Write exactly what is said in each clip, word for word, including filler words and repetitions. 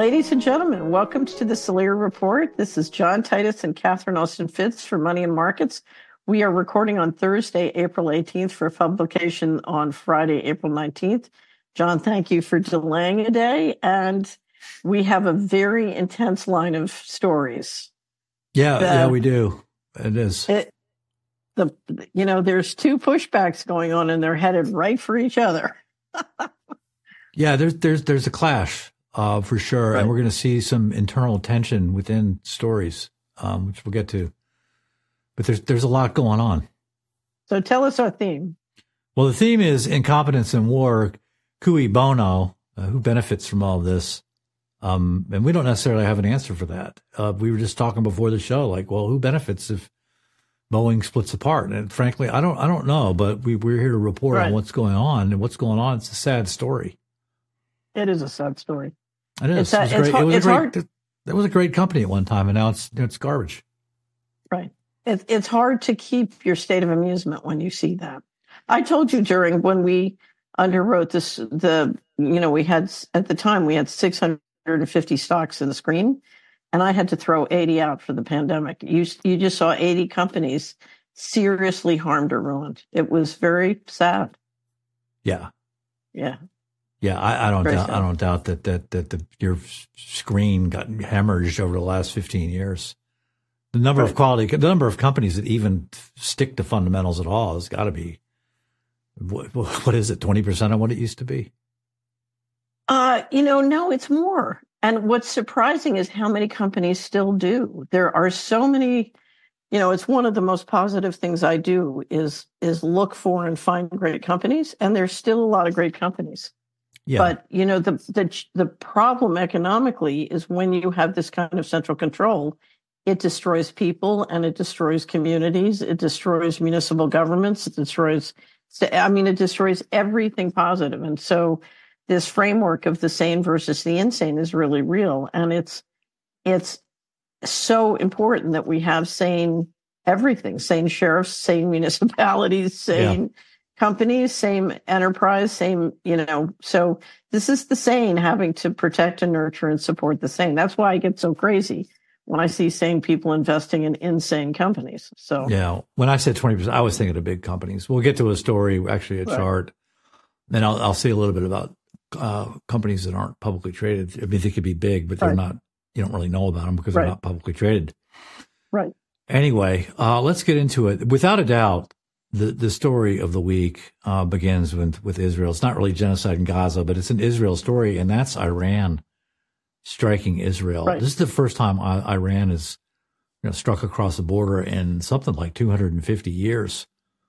Ladies and gentlemen, welcome to the Salir Report. This is John Titus and Catherine Austin Fitz for Money and Markets. We are recording on Thursday, April eighteenth for publication on Friday, April nineteenth. John, thank you for delaying a day. And we have a very intense line of stories. Yeah, the, yeah, we do. It is. It, the you know, there's two pushbacks going on, and they're headed right for each other. Yeah, there's there's there's a clash uh, for sure, right. And we're going to see some internal tension within stories, um, which we'll get to. But there's there's a lot going on. So tell us our theme. Well, the theme is incompetence in war. Cui bono? Uh, who benefits from all of this? Um, and we don't necessarily have an answer for that. Uh, we were just talking before the show, like, well, who benefits if Boeing splits apart? And frankly, I don't I don't know. But we we're here to report right. on what's going on, and what's going on. It's a sad story. It is a sad story. It is. It's, it was, great. Hard, it was it's a great. hard. That was a great company at one time, and now it's it's garbage. Right. It, it's hard to keep your state of amusement when you see that. I told you during when we underwrote this, the you know we had at the time we had six hundred fifty stocks in the screen, and I had to throw eighty out for the pandemic. You you just saw eighty companies seriously harmed or ruined. It was very sad. Yeah. Yeah. Yeah, I, I don't doubt. I don't doubt that that that the, your screen got hemorrhaged over the last fifteen years. The number right. of quality, the number of companies that even stick to fundamentals at all has got to be. What, what is it? Twenty percent of what it used to be? Uh, you know, no, it's more. And what's surprising is how many companies still do. There are so many. You know, it's one of the most positive things I do is is look for and find great companies, and there's still a lot of great companies. Yeah. But, you know, the, the the problem economically is when you have this kind of central control, it destroys people and it destroys communities. It destroys municipal governments. It destroys, I mean, it destroys everything positive. And so this framework of the sane versus the insane is really real. And it's it's so important that we have sane everything, sane sheriffs, sane municipalities, sane yeah. companies, same enterprise, same, you know, so this is the sane having to protect and nurture and support the sane. That's why I get so crazy when I see sane people investing in insane companies. So, yeah, when I said twenty percent, I was thinking of big companies. We'll get to a story, actually a right. chart, and I'll, I'll say a little bit about uh, companies that aren't publicly traded. I mean, they could be big, but they're right. not, you don't really know about them because right. they're not publicly traded. Right. Anyway, uh, let's get into it. Without a doubt, The the story of the week uh, begins with, with Israel. It's not really genocide in Gaza, but it's an Israel story, and that's Iran striking Israel. Right. This is the first time I, Iran has you know, struck across the border in something like two hundred fifty years.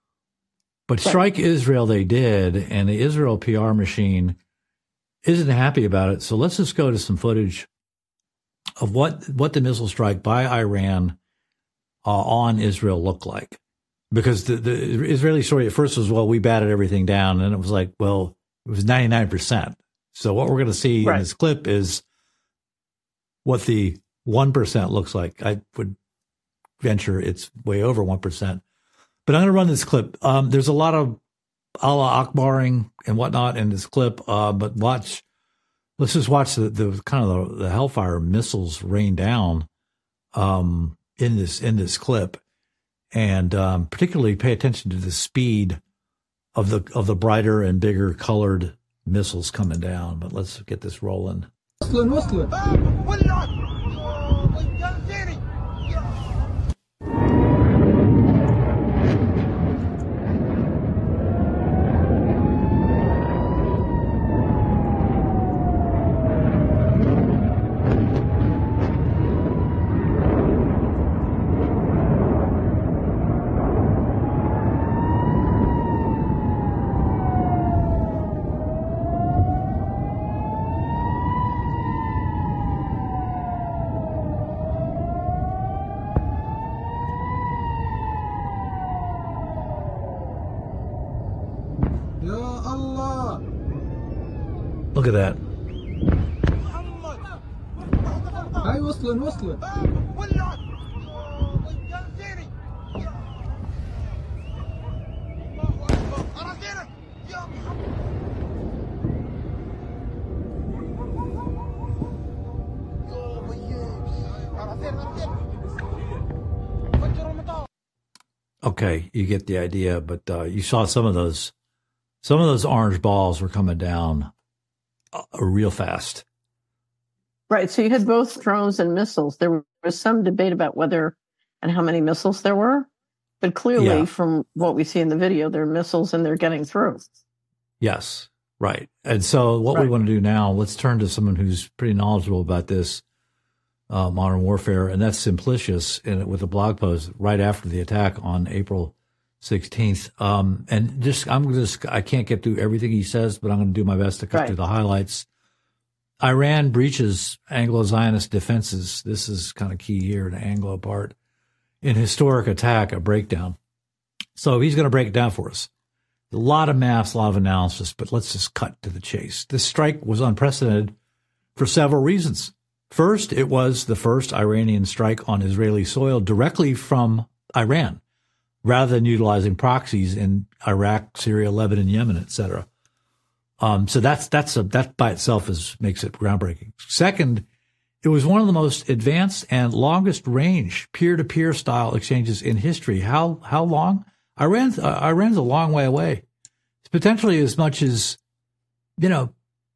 But right. strike Israel they did, and the Israel P R machine isn't happy about it. So let's just go to some footage of what, what the missile strike by Iran uh, on Israel looked like. Because the, the Israeli story at first was, well, we batted everything down. And it was like, well, it was ninety-nine percent. So what we're going to see right. in this clip is what the one percent looks like. I would venture it's way over one percent. But I'm going to run this clip. Um, there's a lot of Allah Akbaring and whatnot in this clip. Uh, but watch, let's just watch the, the kind of the, the Hellfire missiles rain down um, in this in this clip. And um, particularly pay attention to the speed of the of the brighter and bigger colored missiles coming down. But let's get this rolling. Look at that. Okay, you get the idea, but uh, you saw some of those, some of those orange balls were coming down uh, real fast. Right. So you had both drones and missiles. There was some debate about whether and how many missiles there were, but clearly Yeah. from what we see in the video, there are missiles and they're getting through. Yes, right. And so what Right. we want to do now, let's turn to someone who's pretty knowledgeable about this uh, modern warfare, and that's Simplicius in, with a blog post right after the attack on April sixteenth. Um, and just, I'm just, I can't get through everything he says, but I'm going to do my best to cut Right. through the highlights. Iran breaches Anglo-Zionist defenses. This is kind of key here, the Anglo part. In historic attack, a breakdown. So he's going to break it down for us. A lot of maths, a lot of analysis, but let's just cut to the chase. This strike was unprecedented for several reasons. First, it was the first Iranian strike on Israeli soil directly from Iran, rather than utilizing proxies in Iraq, Syria, Lebanon, Yemen, et cetera. Um, so that's that's a, that by itself is makes it groundbreaking. Second, it was one of the most advanced and longest range peer-to-peer style exchanges in history. How how long? Iran's uh, Iran's a long way away. It's potentially as much as, you know,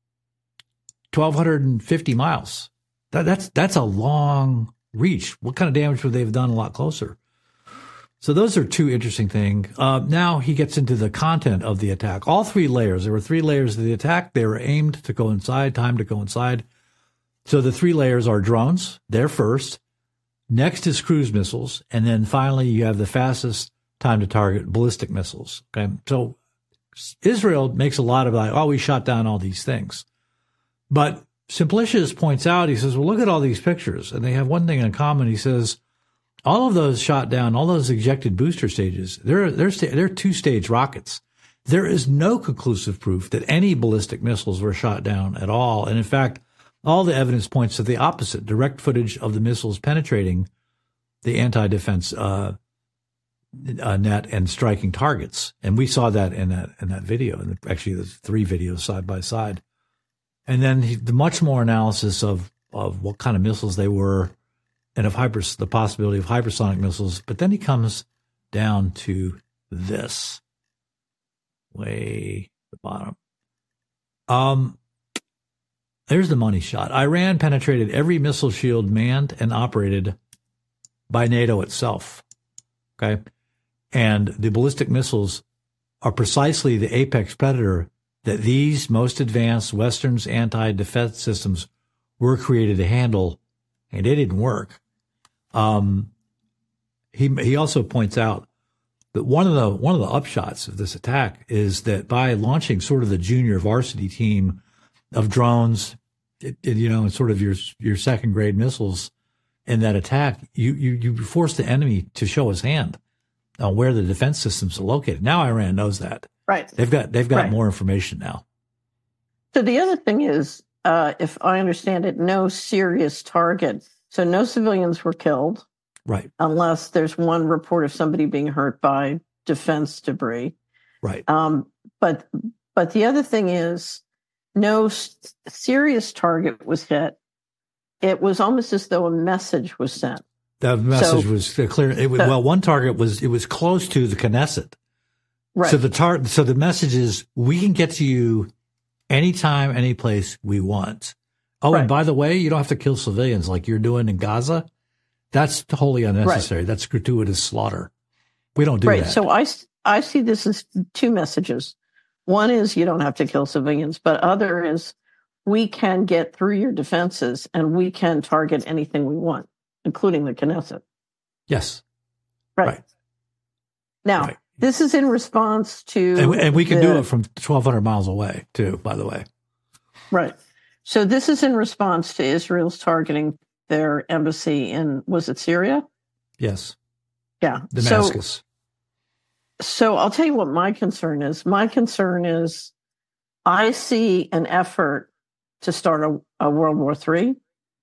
twelve fifty miles. That, that's that's a long reach. What kind of damage would they have done a lot closer? So those are two interesting things. Uh, now he gets into the content of the attack. All three layers. There were three layers of the attack. They were aimed to coincide, timed to coincide. So the three layers are drones. They're first. Next is cruise missiles. And then finally you have the fastest time to target ballistic missiles. Okay. So Israel makes a lot of like, oh, we shot down all these things. But Simplicius points out, he says, well, look at all these pictures. And they have one thing in common. He says, all of those shot down, all those ejected booster stages, they're, they're, they're two-stage rockets. There is no conclusive proof that any ballistic missiles were shot down at all. And in fact, all the evidence points to the opposite, direct footage of the missiles penetrating the anti-defense uh, uh, net and striking targets. And we saw that in that in that video, and actually there's three videos side by side. And then he, the much more analysis of, of what kind of missiles they were, and of hyper, the possibility of hypersonic missiles. But then he comes down to this, way at the bottom. Um, there's the money shot. Iran penetrated every missile shield manned and operated by NATO itself. Okay. And the ballistic missiles are precisely the apex predator that these most advanced Western's anti-defense systems were created to handle, and it didn't work. Um, he he also points out that one of the one of the upshots of this attack is that by launching sort of the junior varsity team of drones, it, it, you know, and sort of your your second grade missiles in that attack, you you you force the enemy to show his hand on where the defense systems are located. Now Iran knows that. Right. They've got they've got Right. more information now. So the other thing is, uh, if I understand it, no serious target. So no civilians were killed, Right. unless there's one report of somebody being hurt by defense debris. Right. Um, but but the other thing is, no s- serious target was hit. It was almost as though a message was sent. The message So- was clear. It was, so- well, one target was it was close to the Knesset. Right. So the tar- so the message is we can get to you anytime, any place we want. Oh, Right. and by the way, you don't have to kill civilians like you're doing in Gaza. That's wholly unnecessary. That's gratuitous slaughter. We don't do right. that. So I, s- I see this as two messages. One is you don't have to kill civilians, but other is we can get through your defenses and we can target anything we want, including the Knesset. yes. Right. Right. Now, Right. this is in response to. And, we- and we can do the- it from twelve hundred miles away too, by the way. Right. So this is in response to Israel's targeting their embassy in, was it Syria? Yes. Yeah. Damascus. So, so I'll tell you what my concern is. My concern is I see an effort to start a, a World War Three.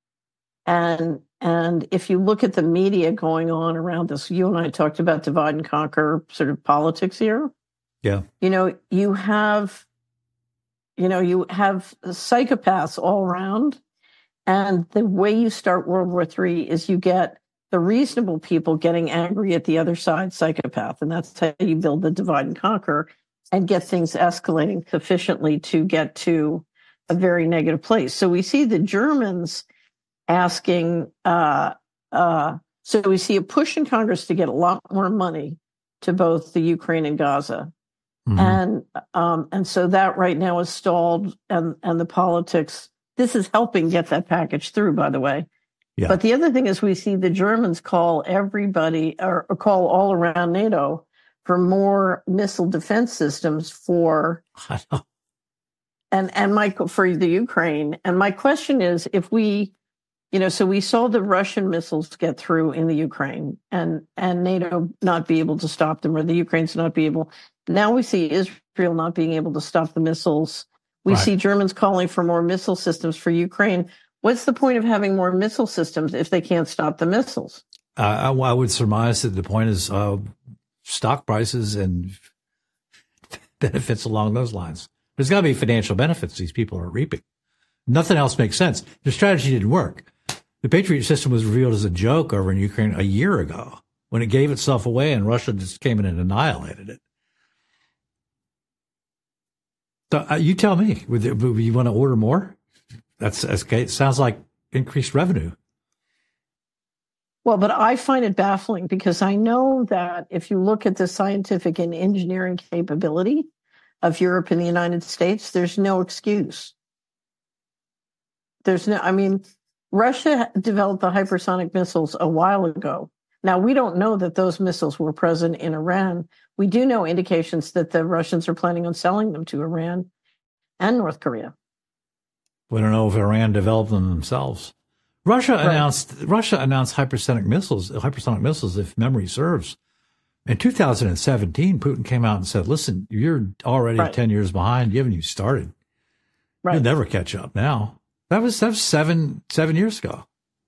And and if you look at the media going on around this, you and I talked about divide and conquer sort of politics here. Yeah. You know, you have, you know, you have psychopaths all around, And the way you start World War Three is you get the reasonable people getting angry at the other side, psychopath. And that's how you build the divide and conquer and get things escalating sufficiently to get to a very negative place. So we see the Germans asking, uh, uh, so we see a push in Congress to get a lot more money to both the Ukraine and Gaza. Mm-hmm. And um, and so that right now is stalled, and, and the politics, this is helping get that package through, by the way. Yeah. But the other thing is we see the Germans call everybody, or, or call all around NATO for more missile defense systems for, and, and my, for the Ukraine. And my question is, if we, you know, so we saw the Russian missiles get through in the Ukraine and, and NATO not be able to stop them, or the Ukrainians not be able. Now we see Israel not being able to stop the missiles. We right. see Germans calling for more missile systems for Ukraine. What's the point of having more missile systems if they can't stop the missiles? Uh, I, I would surmise that the point is uh, stock prices and benefits along those lines. There's got to be financial benefits these people are reaping. Nothing else makes sense. The strategy didn't work. The Patriot system was revealed as a joke over in Ukraine a year ago when it gave itself away and Russia just came in and annihilated it. So uh, you tell me, would you want to order more? That's, that's okay. It sounds like increased revenue. Well, but I find it baffling because I know that if you look at the scientific and engineering capability of Europe and the United States, there's no excuse. There's no, I mean, Russia developed the hypersonic missiles a while ago. Now, we don't know that those missiles were present in Iran. We do know indications that the Russians are planning on selling them to Iran and North Korea. We don't know if Iran developed them themselves. Russia right. announced Russia announced hypersonic missiles, hypersonic missiles, if memory serves. In two thousand seventeen, Putin came out and said, "Listen, you're already right. ten years behind. You haven't even started. Right. You'll never catch up." Now that was that was seven seven years ago.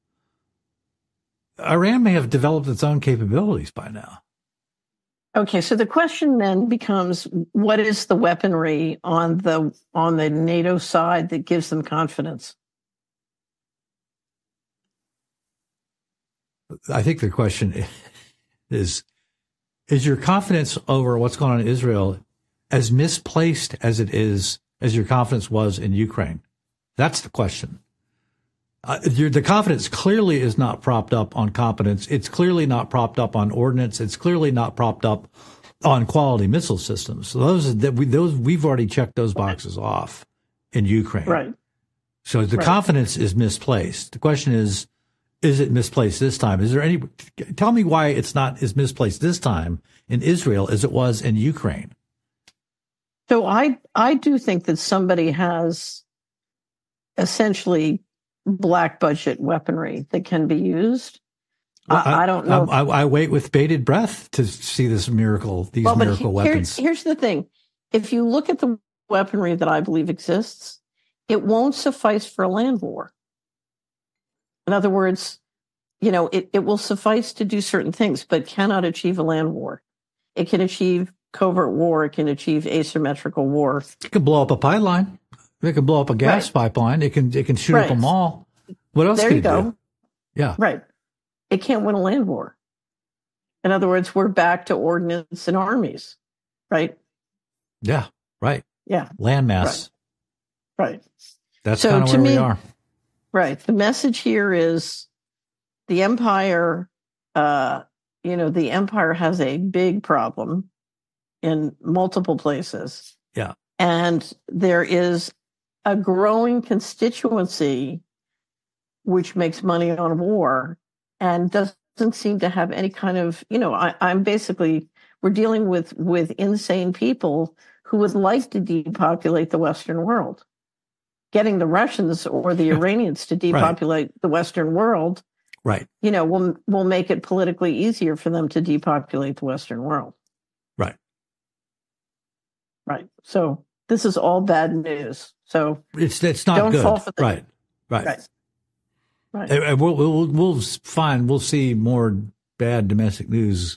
Iran may have developed its own capabilities by now. Okay, so the question then becomes, what is the weaponry on the on the NATO side that gives them confidence? I think the question is, is your confidence over what's going on in Israel as misplaced as it is, as your confidence was in Ukraine? That's the question. Uh, your, the confidence clearly is not propped up on competence. It's clearly not propped up on ordnance. It's clearly not propped up on quality missile systems. So those that we those we've already checked those boxes off in Ukraine. Right. So the right. confidence is misplaced. The question is, is it misplaced this time? Is there any? Tell me why it's not as misplaced this time in Israel as it was in Ukraine. So I I do think that somebody has essentially black budget weaponry that can be used. Well, I, I don't know. I, I, I wait with bated breath to see this miracle, these well, miracle but weapons. Here, here's the thing. If you look at the weaponry that I believe exists, it won't suffice for a land war. In other words, you know, it, it will suffice to do certain things, but cannot achieve a land war. It can achieve covert war. It can achieve asymmetrical war. It can blow up a pipeline. It can blow up a gas right. pipeline. It can it can shoot right. up a mall. What else there can you it go. do? Yeah. Right. It can't win a land war. In other words, we're back to ordnance and armies. Right? Yeah. Right. Yeah. Landmass. Right. right. That's so kind of where me, we are. Right. The message here is the empire, uh, you know, the empire has a big problem in multiple places. Yeah. And there is a growing constituency which makes money on war and doesn't seem to have any kind of, you know, I, I'm basically, we're dealing with, with insane people who would like to depopulate the Western world. Getting the Russians or the Iranians to depopulate right. the Western world, right? You know, will will make it politically easier for them to depopulate the Western world. Right. Right. So this is all bad news. So it's it's not don't good. Fall for the, right. Right. Right. Right. And we'll, we'll we'll find we'll see more bad domestic news.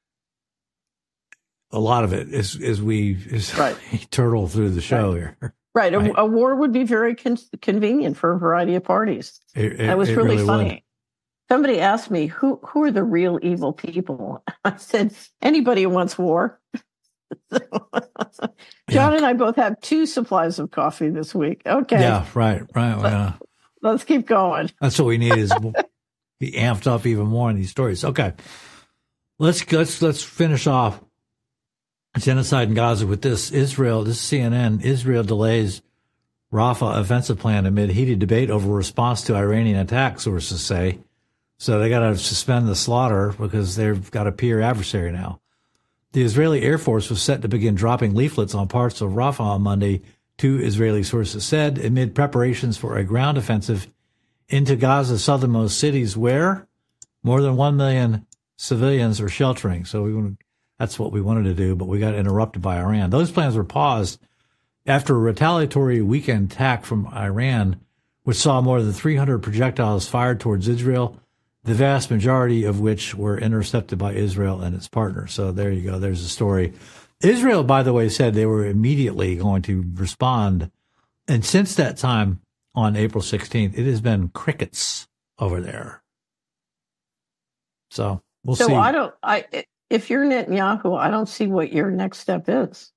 A lot of it as as we as right. turtle through the show right. here. Right. right? A, a war would be very con- convenient for a variety of parties. It, it, it was it really, really funny. Would. Somebody asked me, who, who are the real evil people? I said, anybody who wants war. John yeah. and I both have two supplies of coffee this week. Okay. Yeah, right, right. Yeah. Let's keep going. That's what we need is be amped up even more in these stories. Okay. Let's let's let's finish off genocide in Gaza with this. Israel, this is C N N, Israel delays Rafah offensive plan amid heated debate over response to Iranian attack, sources say. So they got to suspend the slaughter because they've got a peer adversary now. The Israeli Air Force was set to begin dropping leaflets on parts of Rafah on Monday, two Israeli sources said, amid preparations for a ground offensive into Gaza's southernmost cities where more than one million civilians are sheltering. So we, that's what we wanted to do, but we got interrupted by Iran. Those plans were paused after a retaliatory weekend attack from Iran, which saw more than three hundred projectiles fired towards Israel, the vast majority of which were intercepted by Israel and its partners. So there you go. There's a story. Israel, by the way, said they were immediately going to respond. And since that time, on April sixteenth, it has been crickets over there. So we'll so see. So I don't, I, if you're Netanyahu, I don't see what your next step is.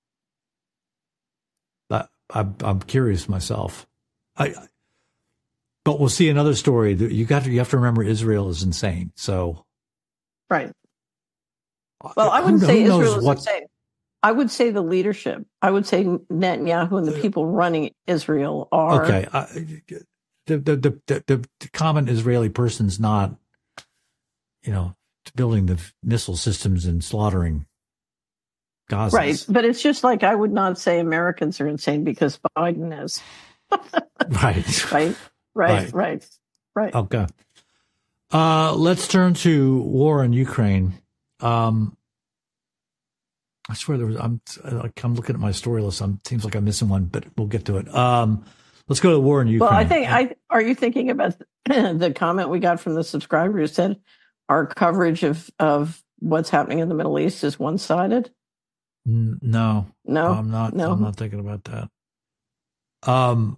I, I, I'm curious myself. I, But we'll see another story. You got to, you have to remember Israel is insane. So, right. Well, I wouldn't who, say who Israel is what, insane. I would say the leadership. I would say Netanyahu and the people running Israel are okay. I, the, the the the the common Israeli person's not, you know, building the missile systems and slaughtering Gazans. Right, but it's just like I would not say Americans are insane because Biden is. right. Right. Right, right, right, right. Okay. Uh, let's turn to war in Ukraine. Um, I swear there was, I'm, I'm looking at my story list. I'm, seems like I'm missing one, but we'll get to it. Um, let's go to war in Ukraine. Well, I think, I, are you thinking about the comment we got from the subscriber who said our coverage of, of what's happening in the Middle East is one-sided? No, no, I'm not, no. I'm not thinking about that. Um,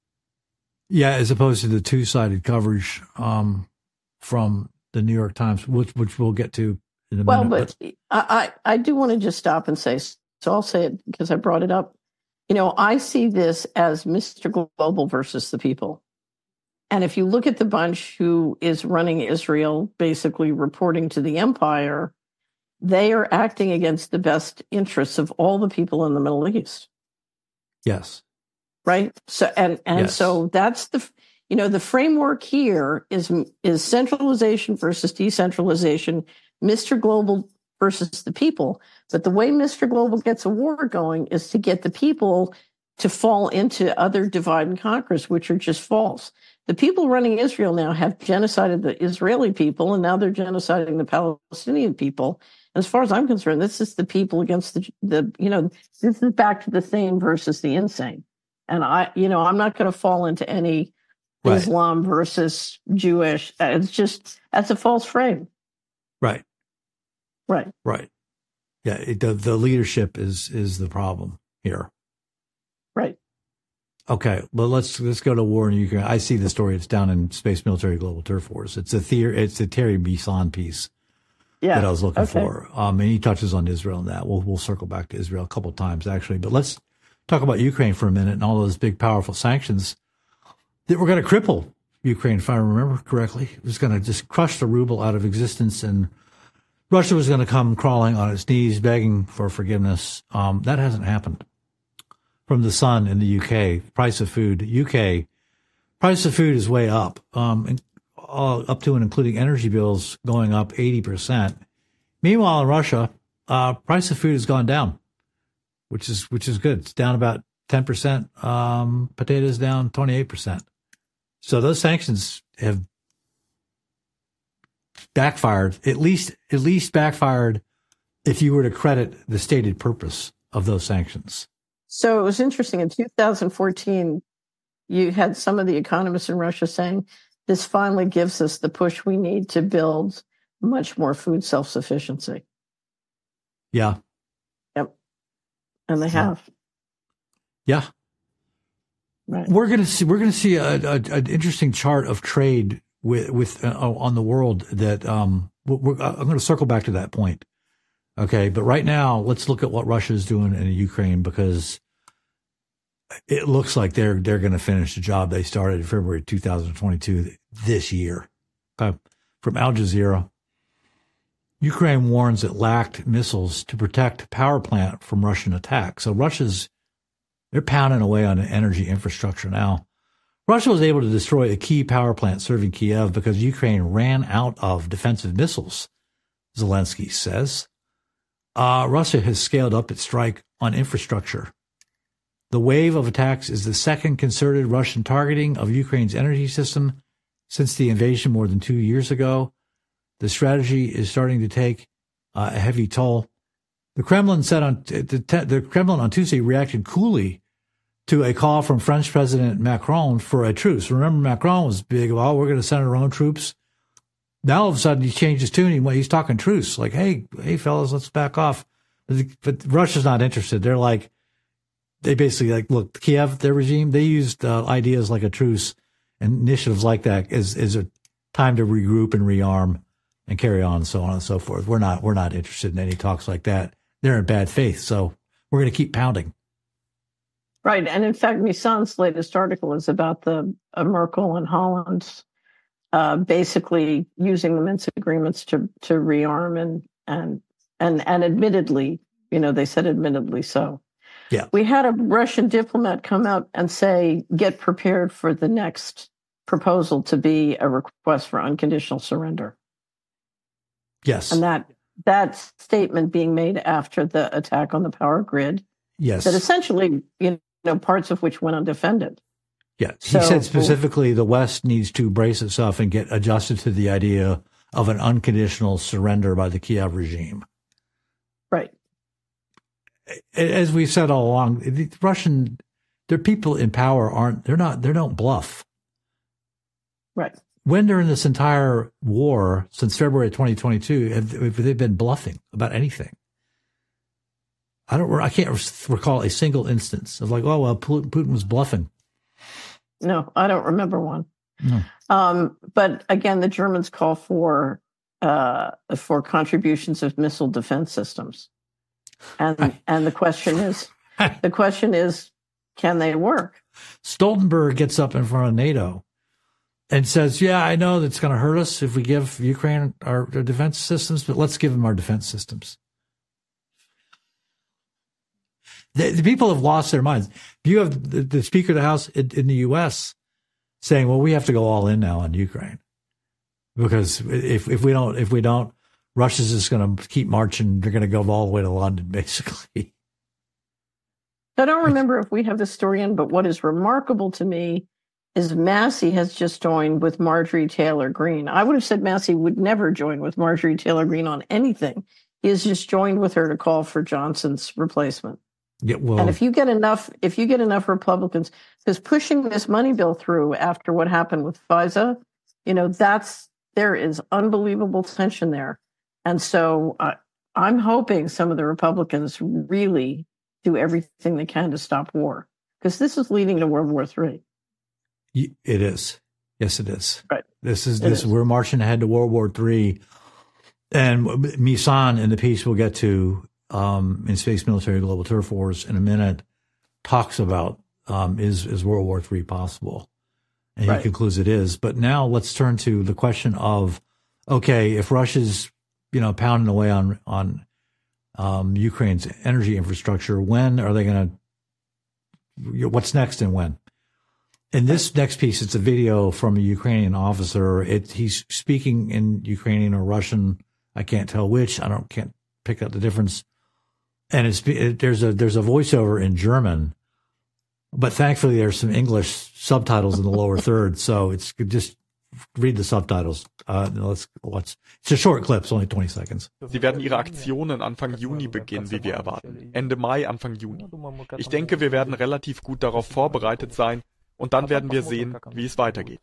Yeah, as opposed to the two-sided coverage um, from the New York Times, which which we'll get to in a well, minute. Well, but I, I do want to just stop and say, so I'll say it because I brought it up. You know, I see this as Mister Global versus the people. And if you look at the bunch who is running Israel, basically reporting to the empire, they are acting against the best interests of all the people in the Middle East. Yes. Right. So, and, and yes. so that's the, you know, the framework here is, is centralization versus decentralization, Mister Global versus the people. But the way Mister Global gets a war going is to get the people to fall into other divide and conquers, which are just false. The people running Israel now have genocided the Israeli people, and now they're genociding the Palestinian people. As far as I'm concerned, this is the people against the, the you know, this is back to the sane versus the insane. And I, you know, I'm not going to fall into any right. Islam versus Jewish. It's just, that's a false frame. Right. Right. Right. Yeah. It, the, the leadership is, is the problem here. Right. Okay. Well, let's, let's go to war in Ukraine. I see the story. It's down in Space Military Global Turf Force. It's a theory. It's the Terry Bisson piece. Yeah. That I was looking okay. for. Um, and he touches on Israel and that. We'll, we'll circle back to Israel a couple of times actually, but let's talk about Ukraine for a minute and all those big, powerful sanctions that were going to cripple Ukraine, if I remember correctly. It was going to just crush the ruble out of existence, and Russia was going to come crawling on its knees, begging for forgiveness. Um, that hasn't happened. From the Sun in the U K, price of food, U K, price of food is way up, um, and all, up to and including energy bills going up eighty percent. Meanwhile, in Russia, uh, price of food has gone down. Which is which is good. It's down about ten percent. Um, potatoes down twenty-eight percent. So those sanctions have backfired. At least at least backfired if you were to credit the stated purpose of those sanctions. So it was interesting. In two thousand fourteen, you had some of the economists in Russia saying this finally gives us the push we need to build much more food self-sufficiency. Yeah. Yep. And they have. Yeah. Right. We're going to see we're going to see a, a, an interesting chart of trade with with uh, on the world that um we're, I'm going to circle back to that point. Okay, but right now let's look at what Russia is doing in Ukraine, because it looks like they're they're going to finish the job they started in February two thousand twenty-two this year. Okay. From Al Jazeera, Ukraine warns it lacked missiles to protect power plant from Russian attack. So Russia's They're pounding away on the energy infrastructure now. Russia was able to destroy a key power plant serving Kiev because Ukraine ran out of defensive missiles, Zelensky says. Uh, Russia has scaled up its strike on infrastructure. The wave of attacks is the second concerted Russian targeting of Ukraine's energy system since the invasion more than two years ago. The strategy is starting to take uh, a heavy toll. The Kremlin said on the, the Kremlin on Tuesday reacted coolly to a call from French President Macron for a truce. Remember, Macron was big about, oh, we're going to send our own troops. Now all of a sudden he changed his tune. He, he's talking truce, like, hey, hey, fellas, let's back off. But, but Russia's not interested. They're like, they basically like, look, Kiev, their regime, they used uh, ideas like a truce and initiatives like that as is a time to regroup and rearm and carry on, and so on and so forth. We're not, we're not interested in any talks like that. They're in bad faith, so we're going to keep pounding. Right, and in fact, Misan's latest article is about the uh, Merkel and Holland uh, basically using the Minsk agreements to to rearm and and and and admittedly, you know, they said admittedly so. Yeah, we had a Russian diplomat come out and say, "Get prepared for the next proposal to be a request for unconditional surrender." Yes, and that. That statement being made after the attack on the power grid. Yes. That essentially, you know, parts of which went undefended. Yeah. He so, said specifically the West needs to brace itself and get adjusted to the idea of an unconditional surrender by the Kiev regime. Right. As we've said all along, the Russian, their people in power aren't, they're not, they don't bluff. Right. When during this entire war since February twenty twenty-two have, have they been bluffing about anything? I don't. I can't recall a single instance of like, oh well, Putin was bluffing. No, I don't remember one. No. Um, but again, the Germans call for uh, for contributions of missile defense systems, and I, and the question is, I, the question is, can they work? Stoltenberg gets up in front of NATO and says, yeah, I know that's going to hurt us if we give Ukraine our, our defense systems, but let's give them our defense systems. The, the people have lost their minds. You have the, the Speaker of the House in, in the U S saying, well, we have to go all in now on Ukraine because if, if we don't, if we don't, Russia's just going to keep marching. They're going to go all the way to London, basically. I don't remember if we have the story in, but what is remarkable to me is Massey has just joined with Marjorie Taylor Greene. I would have said Massey would never join with Marjorie Taylor Greene on anything. He has just joined with her to call for Johnson's replacement. Yeah, well, and if you get enough, if you get enough Republicans, because pushing this money bill through after what happened with FISA, you know, that's there is unbelievable tension there, and so uh, I'm hoping some of the Republicans really do everything they can to stop war, because this is leading to World War Three. It is. Yes, it is. Right. This is this. Is. We're marching ahead to World War Three, and Misan in the piece we'll get to um, in Space Military Global Turf Wars in a minute talks about um, is is World War Three possible, and right. He concludes it is. But now let's turn to the question of, okay, if Russia's you know pounding away on on um, Ukraine's energy infrastructure, when are they going to? What's next and when? In this next piece, it's a video from a Ukrainian officer. It, he's speaking in Ukrainian or Russian. I can't tell which. I don't can't pick out the difference. And it's it, there's a there's a voiceover in German, but thankfully there's some English subtitles in the lower third. So it's just read the subtitles. Uh, let's watch. It's a short clip. It's only twenty seconds. Sie werden ihre Aktionen Anfang Juni beginnen, wie wir erwarten. Ende Mai, Anfang Juni. Ich denke, wir werden relativ gut darauf vorbereitet sein. Und dann werden wir sehen, wie es weitergeht.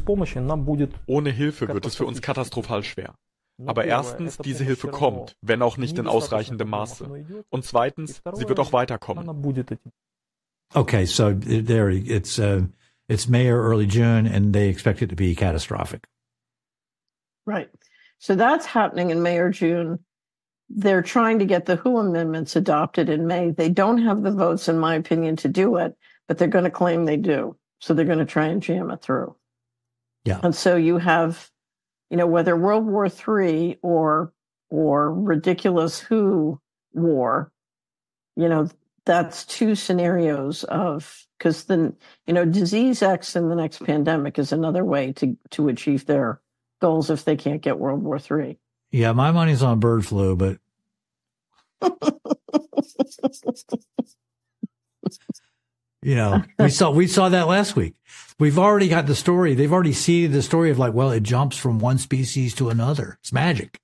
Ohne Hilfe wird es für uns katastrophal schwer. Aber erstens, diese Hilfe kommt, wenn auch nicht in ausreichendem Maße. Und zweitens, sie wird auch weiterkommen. Okay, so there it's uh, it's May or early June, and they expect it to be catastrophic. Right. So that's happening in May or June. They're trying to get the W H O amendments adopted in May. They don't have the votes, in my opinion, to do it, but they're going to claim they do. So they're going to try and jam it through. Yeah. And so you have, you know, whether World War Three or or ridiculous W H O war, you know, that's two scenarios of, because then, you know, disease X in the next pandemic is another way to to achieve their goals if they can't get World War Three. Yeah, my money's on bird flu, but you know, we saw we saw that last week. We've already got the story. They've already seeded the story of like, well, it jumps from one species to another. It's magic.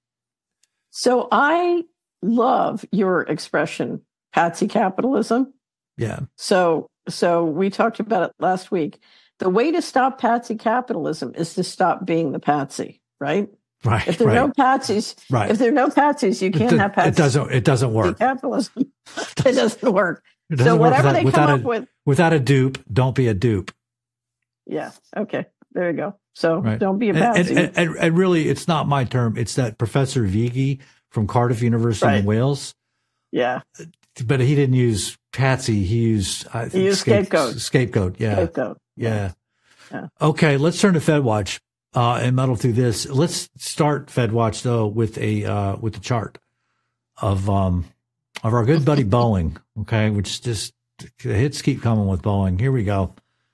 So I love your expression, patsy capitalism. Yeah. So so we talked about it last week. The way to stop patsy capitalism is to stop being the patsy, right? Right. If there are right. no patsies, right. if there are no patsies, you can't it, have patsies. It doesn't. It doesn't work. Capitalism. It doesn't work. It doesn't so work whatever without, they without come a, up with, without a dupe, don't be a dupe. Yeah. Okay. There you go. So right. don't be a patsy. And, and, and, and really, it's not my term. It's that Professor Viggi from Cardiff University right. in Wales. Yeah. But he didn't use patsy. He used, I think, he used scape, scapegoat. Scapegoat. Yeah. Scapegoat. Yeah. yeah. Okay. Let's turn to FedWatch uh, and muddle through this. Let's start FedWatch though with a uh, with the chart of um of our good buddy Boeing. Okay, which just the hits keep coming with Boeing. Here we go.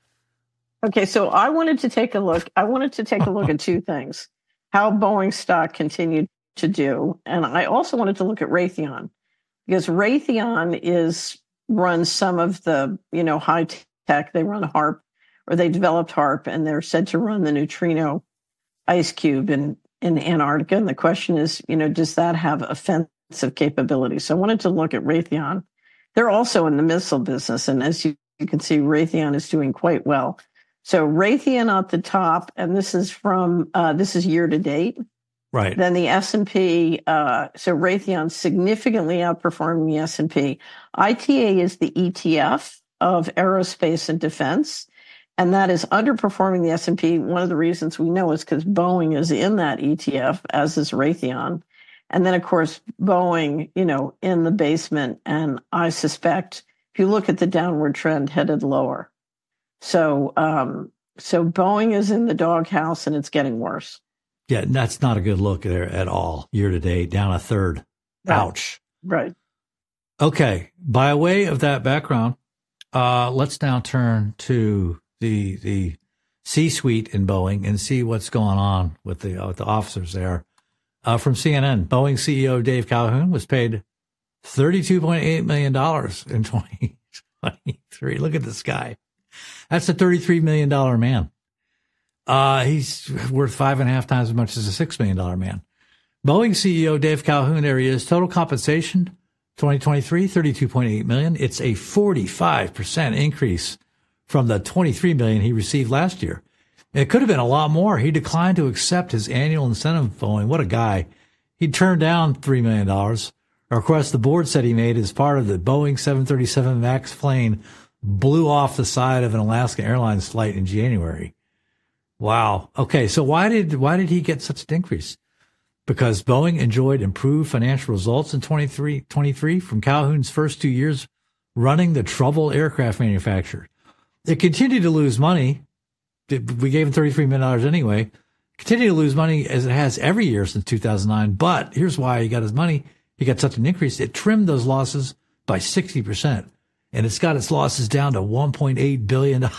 Okay, so I wanted to take a look. I wanted to take a look at two things: how Boeing stock continued to do, and I also wanted to look at Raytheon, because Raytheon is runs some of the you know high tech. They run HARP, or they developed HARP, and they're said to run the neutrino ice cube in in Antarctica. And the question is, you know, does that have offensive capability? So I wanted to look at Raytheon. They're also in the missile business, and as you, you can see, Raytheon is doing quite well. So Raytheon at the top, and this is from uh, this is year to date. Right. Then the S and P. Uh, so Raytheon significantly outperforming the S and P. I T A is the E T F of aerospace and defense, and that is underperforming the S and P. One of the reasons we know is because Boeing is in that E T F, as is Raytheon. And then, of course, Boeing, you know, in the basement. And I suspect if you look at the downward trend, headed lower. So, um, so Boeing is in the doghouse, and it's getting worse. Yeah, that's not a good look there at all. Year to date, down a third. Right. Ouch. Right. Okay. By way of that background, uh, let's now turn to the the C-suite in Boeing and see what's going on with the uh, with the officers there. Uh, from C N N, Boeing C E O Dave Calhoun was paid thirty-two point eight million dollars in twenty twenty-three. Look at this guy. That's a thirty-three million dollars man. Uh, he's worth five and a half times as much as a six million dollars man. Boeing C E O Dave Calhoun, there he is. Total compensation, twenty twenty-three, thirty-two point eight million dollars. It's a forty-five percent increase from the twenty-three million dollars he received last year. It could have been a lot more. He declined to accept his annual incentive. Boeing, what a guy. He turned down three million dollars. A request the board said he made as part of the Boeing seven thirty-seven MAX plane blew off the side of an Alaska Airlines flight in January. Wow. Okay, so why did why did he get such an increase? Because Boeing enjoyed improved financial results in twenty-three, twenty-three from Calhoun's first two years running the troubled aircraft manufacturer. It continued to lose money. We gave him thirty-three million dollars anyway. Continued to lose money as it has every year since two thousand nine. But here's why he got his money. He got such an increase. It trimmed those losses by sixty percent. And it's got its losses down to one point eight billion dollars,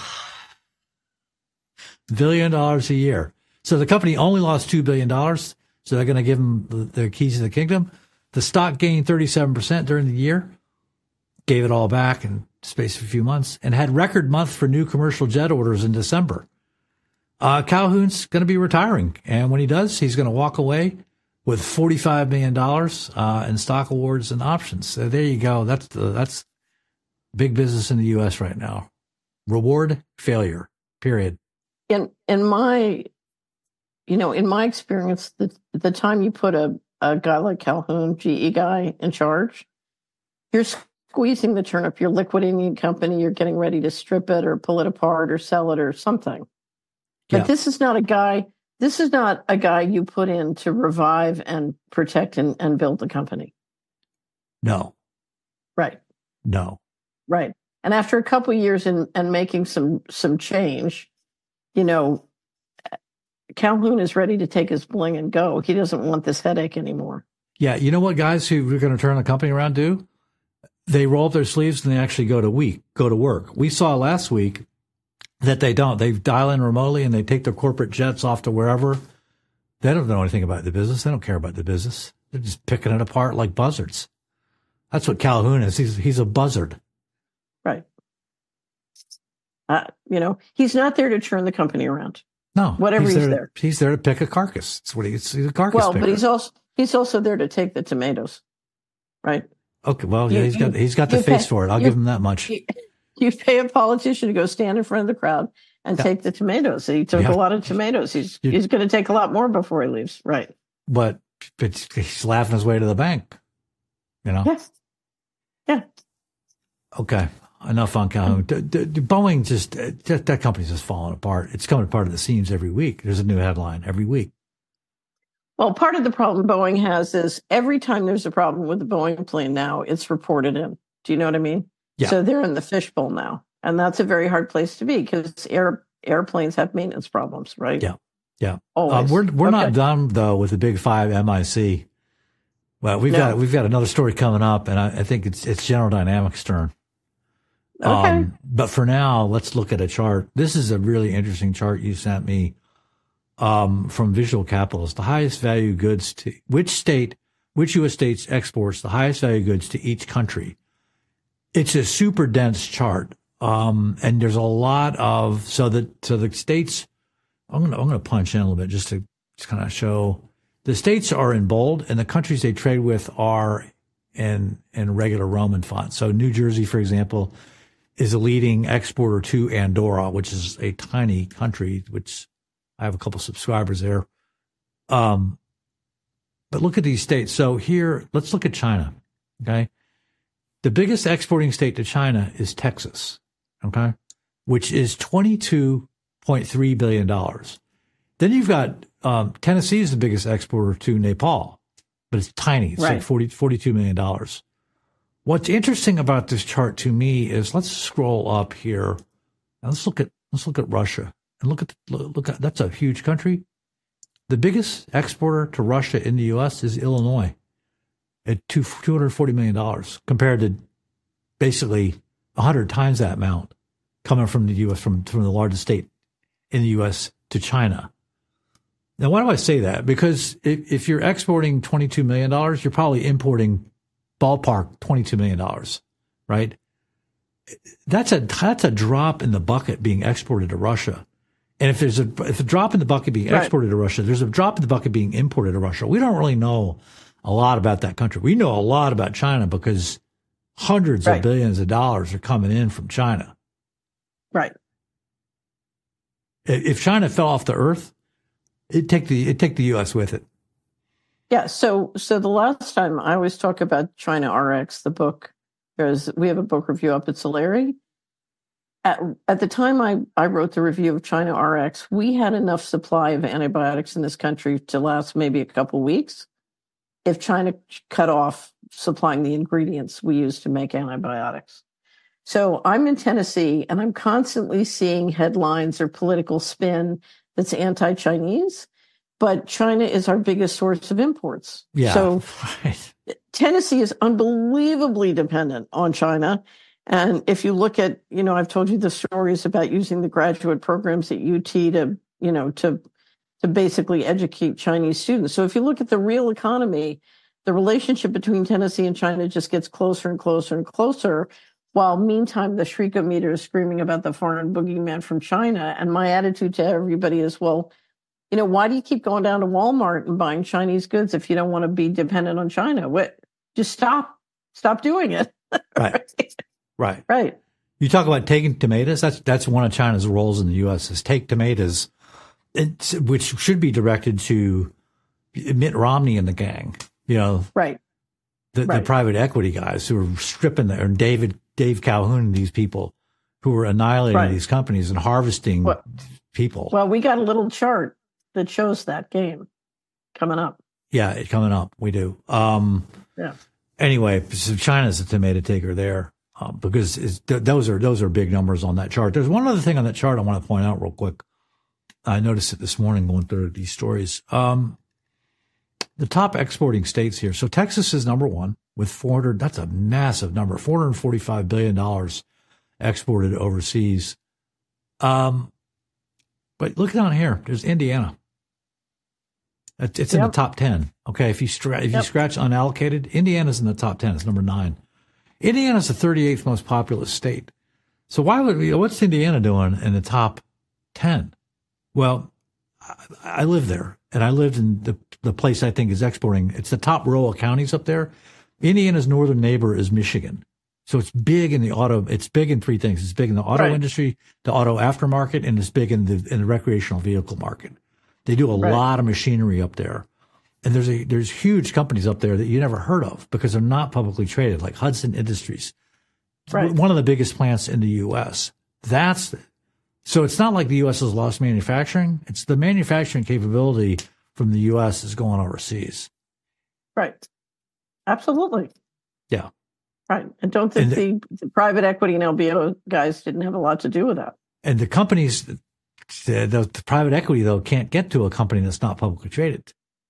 billion dollars a year. So the company only lost two billion dollars. So they're going to give them the, the keys to the kingdom. The stock gained thirty-seven percent during the year, gave it all back in the space of a few months, and had record month for new commercial jet orders in December. Uh, Calhoun's going to be retiring. And when he does, he's going to walk away with forty-five million dollars uh, in stock awards and options. So there you go. That's the, that's big business in the U S right now. Reward failure, period. In in my, you know, in my experience, the the time you put a, a guy like Calhoun, G E guy, in charge, you're squeezing the turnip. You're liquidating a company. You're getting ready to strip it or pull it apart or sell it or something. But Yeah. this is not a guy. This is not a guy you put in to revive and protect and, and build the company. No. Right. No. Right. And after a couple of years in, and making some some change, you know, Calhoun is ready to take his bling and go. He doesn't want this headache anymore. Yeah. You know what guys who are going to turn the company around do? They roll up their sleeves and they actually go to week, go to work. We saw last week that they don't. They dial in remotely and they take their corporate jets off to wherever. They don't know anything about the business. They don't care about the business. They're just picking it apart like buzzards. That's what Calhoun is. He's he's a buzzard. Right. Uh, you know, he's not there to turn the company around. No, whatever he's, he's there. there. To, he's there to pick a carcass. That's what he, he's a carcass Well, picker. but he's also he's also there to take the tomatoes, right? Okay, well, you, yeah, he's got you, he's got the face pay, for it. I'll you, give him that much. You, you pay a politician to go stand in front of the crowd and yeah. take the tomatoes. He took yeah. a lot of tomatoes. He's you, he's going to take a lot more before he leaves, right? But, but he's laughing his way to the bank, you know. Yes. Yeah. Okay. Enough on Calhoun. D- D- D- Boeing just, just, that company's just falling apart. It's coming apart at the seams every week. There's a new headline every week. Well, part of the problem Boeing has is every time there's a problem with the Boeing plane now, it's reported in. Do you know what I mean? Yeah. So they're in the fishbowl now. And that's a very hard place to be because air, airplanes have maintenance problems, right? Yeah. Yeah. Always. Uh, we're we're okay. not done, though, with the Big Five M I C. Well, we've no. got we've got another story coming up, and I, I think it's it's General Dynamics' turn. Okay. Um, but for now, let's look at a chart. This is a really interesting chart you sent me um, from Visual Capitalist. The highest value goods to which state, which U S states exports the highest value goods to each country. It's a super dense chart, um, and there's a lot of so that so the states. I'm gonna I'm gonna punch in a little bit just to just kind of show the states are in bold, and the countries they trade with are in in regular Roman font. So New Jersey, for example, is a leading exporter to Andorra, which is a tiny country, which I have a couple subscribers there. Um, but look at these states. So here, let's look at China, okay? The biggest exporting state to China is Texas, okay, which is twenty-two point three billion dollars. Then you've got um, Tennessee is the biggest exporter to Nepal, but it's tiny. It's right. like forty, forty-two million dollars. What's interesting about this chart to me is let's scroll up here and let's look at let's look at Russia and look at look at that's a huge country. The biggest exporter to Russia in the U S is Illinois at two hundred forty million dollars compared to basically a hundred times that amount coming from the U S from from the largest state in the U S to China. Now, why do I say that? Because if, if you're exporting twenty-two million dollars, you're probably importing ballpark twenty-two million dollars, right? That's a that's a drop in the bucket being exported to Russia. And if there's a if a drop in the bucket being right. exported to Russia, there's a drop in the bucket being imported to Russia. We don't really know a lot about that country. We know a lot about China because hundreds right. of billions of dollars are coming in from China. Right. If China fell off the earth, it'd take the it'd take the U S with it. Yeah, so so the last time I always talk about China R X, the book, because we have a book review up at Solari. At, at the time I, I wrote the review of China R X, we had enough supply of antibiotics in this country to last maybe a couple weeks if China cut off supplying the ingredients we use to make antibiotics. So I'm in Tennessee, and I'm constantly seeing headlines or political spin that's anti-Chinese. But China is our biggest source of imports. Yeah. So right. Tennessee is unbelievably dependent on China. And if you look at, you know, I've told you the stories about using the graduate programs at U T to, you know, to to basically educate Chinese students. So if you look at the real economy, the relationship between Tennessee and China just gets closer and closer and closer. While meantime, the Shrikometer is screaming about the foreign boogeyman from China. And my attitude to everybody is, well, you know, why do you keep going down to Walmart and buying Chinese goods if you don't want to be dependent on China? What? Just stop. Stop doing it. Right. Right. Right. You talk about taking tomatoes. That's that's one of China's roles in the U S is take tomatoes, it's, which should be directed to Mitt Romney and the gang. You know. Right. the, right. the private equity guys who were stripping the, or David, Dave Calhoun and these people who were annihilating right. these companies and harvesting well, people. Well, we got a little chart that shows that game coming up. Yeah, coming up. We do. Um, yeah. Anyway, so China's a tomato taker there um, because it's, th- those are those are big numbers on that chart. There's one other thing on that chart I want to point out real quick. I noticed it this morning going through these stories. Um, the top exporting states here. So Texas is number one with four hundred. That's a massive number. four hundred forty-five billion dollars exported overseas. Um, but look down here. There's Indiana. It's in yep. the top ten. Okay, if you stra- if yep. you scratch unallocated, Indiana's in the top ten. It's number nine. Indiana's the thirty-eighth most populous state. So why would we, what's Indiana doing in the top ten? Well, I, I live there, and I lived in the the place I think is exporting. It's the top row of counties up there. Indiana's northern neighbor is Michigan. So it's big in the auto. It's big in three things. It's big in the auto right. industry, the auto aftermarket, and it's big in the in the recreational vehicle market. They do a right. lot of machinery up there. And there's a, there's huge companies up there that you never heard of because they're not publicly traded, like Hudson Industries. Right. One of the biggest plants in the U S. That's, so it's not like the U S has lost manufacturing. It's the manufacturing capability from the U S is going overseas. Right. Absolutely. Yeah. Right. And don't think and the, the private equity and L B O guys didn't have a lot to do with that. And the companies, the, the, the private equity, though, can't get to a company that's not publicly traded.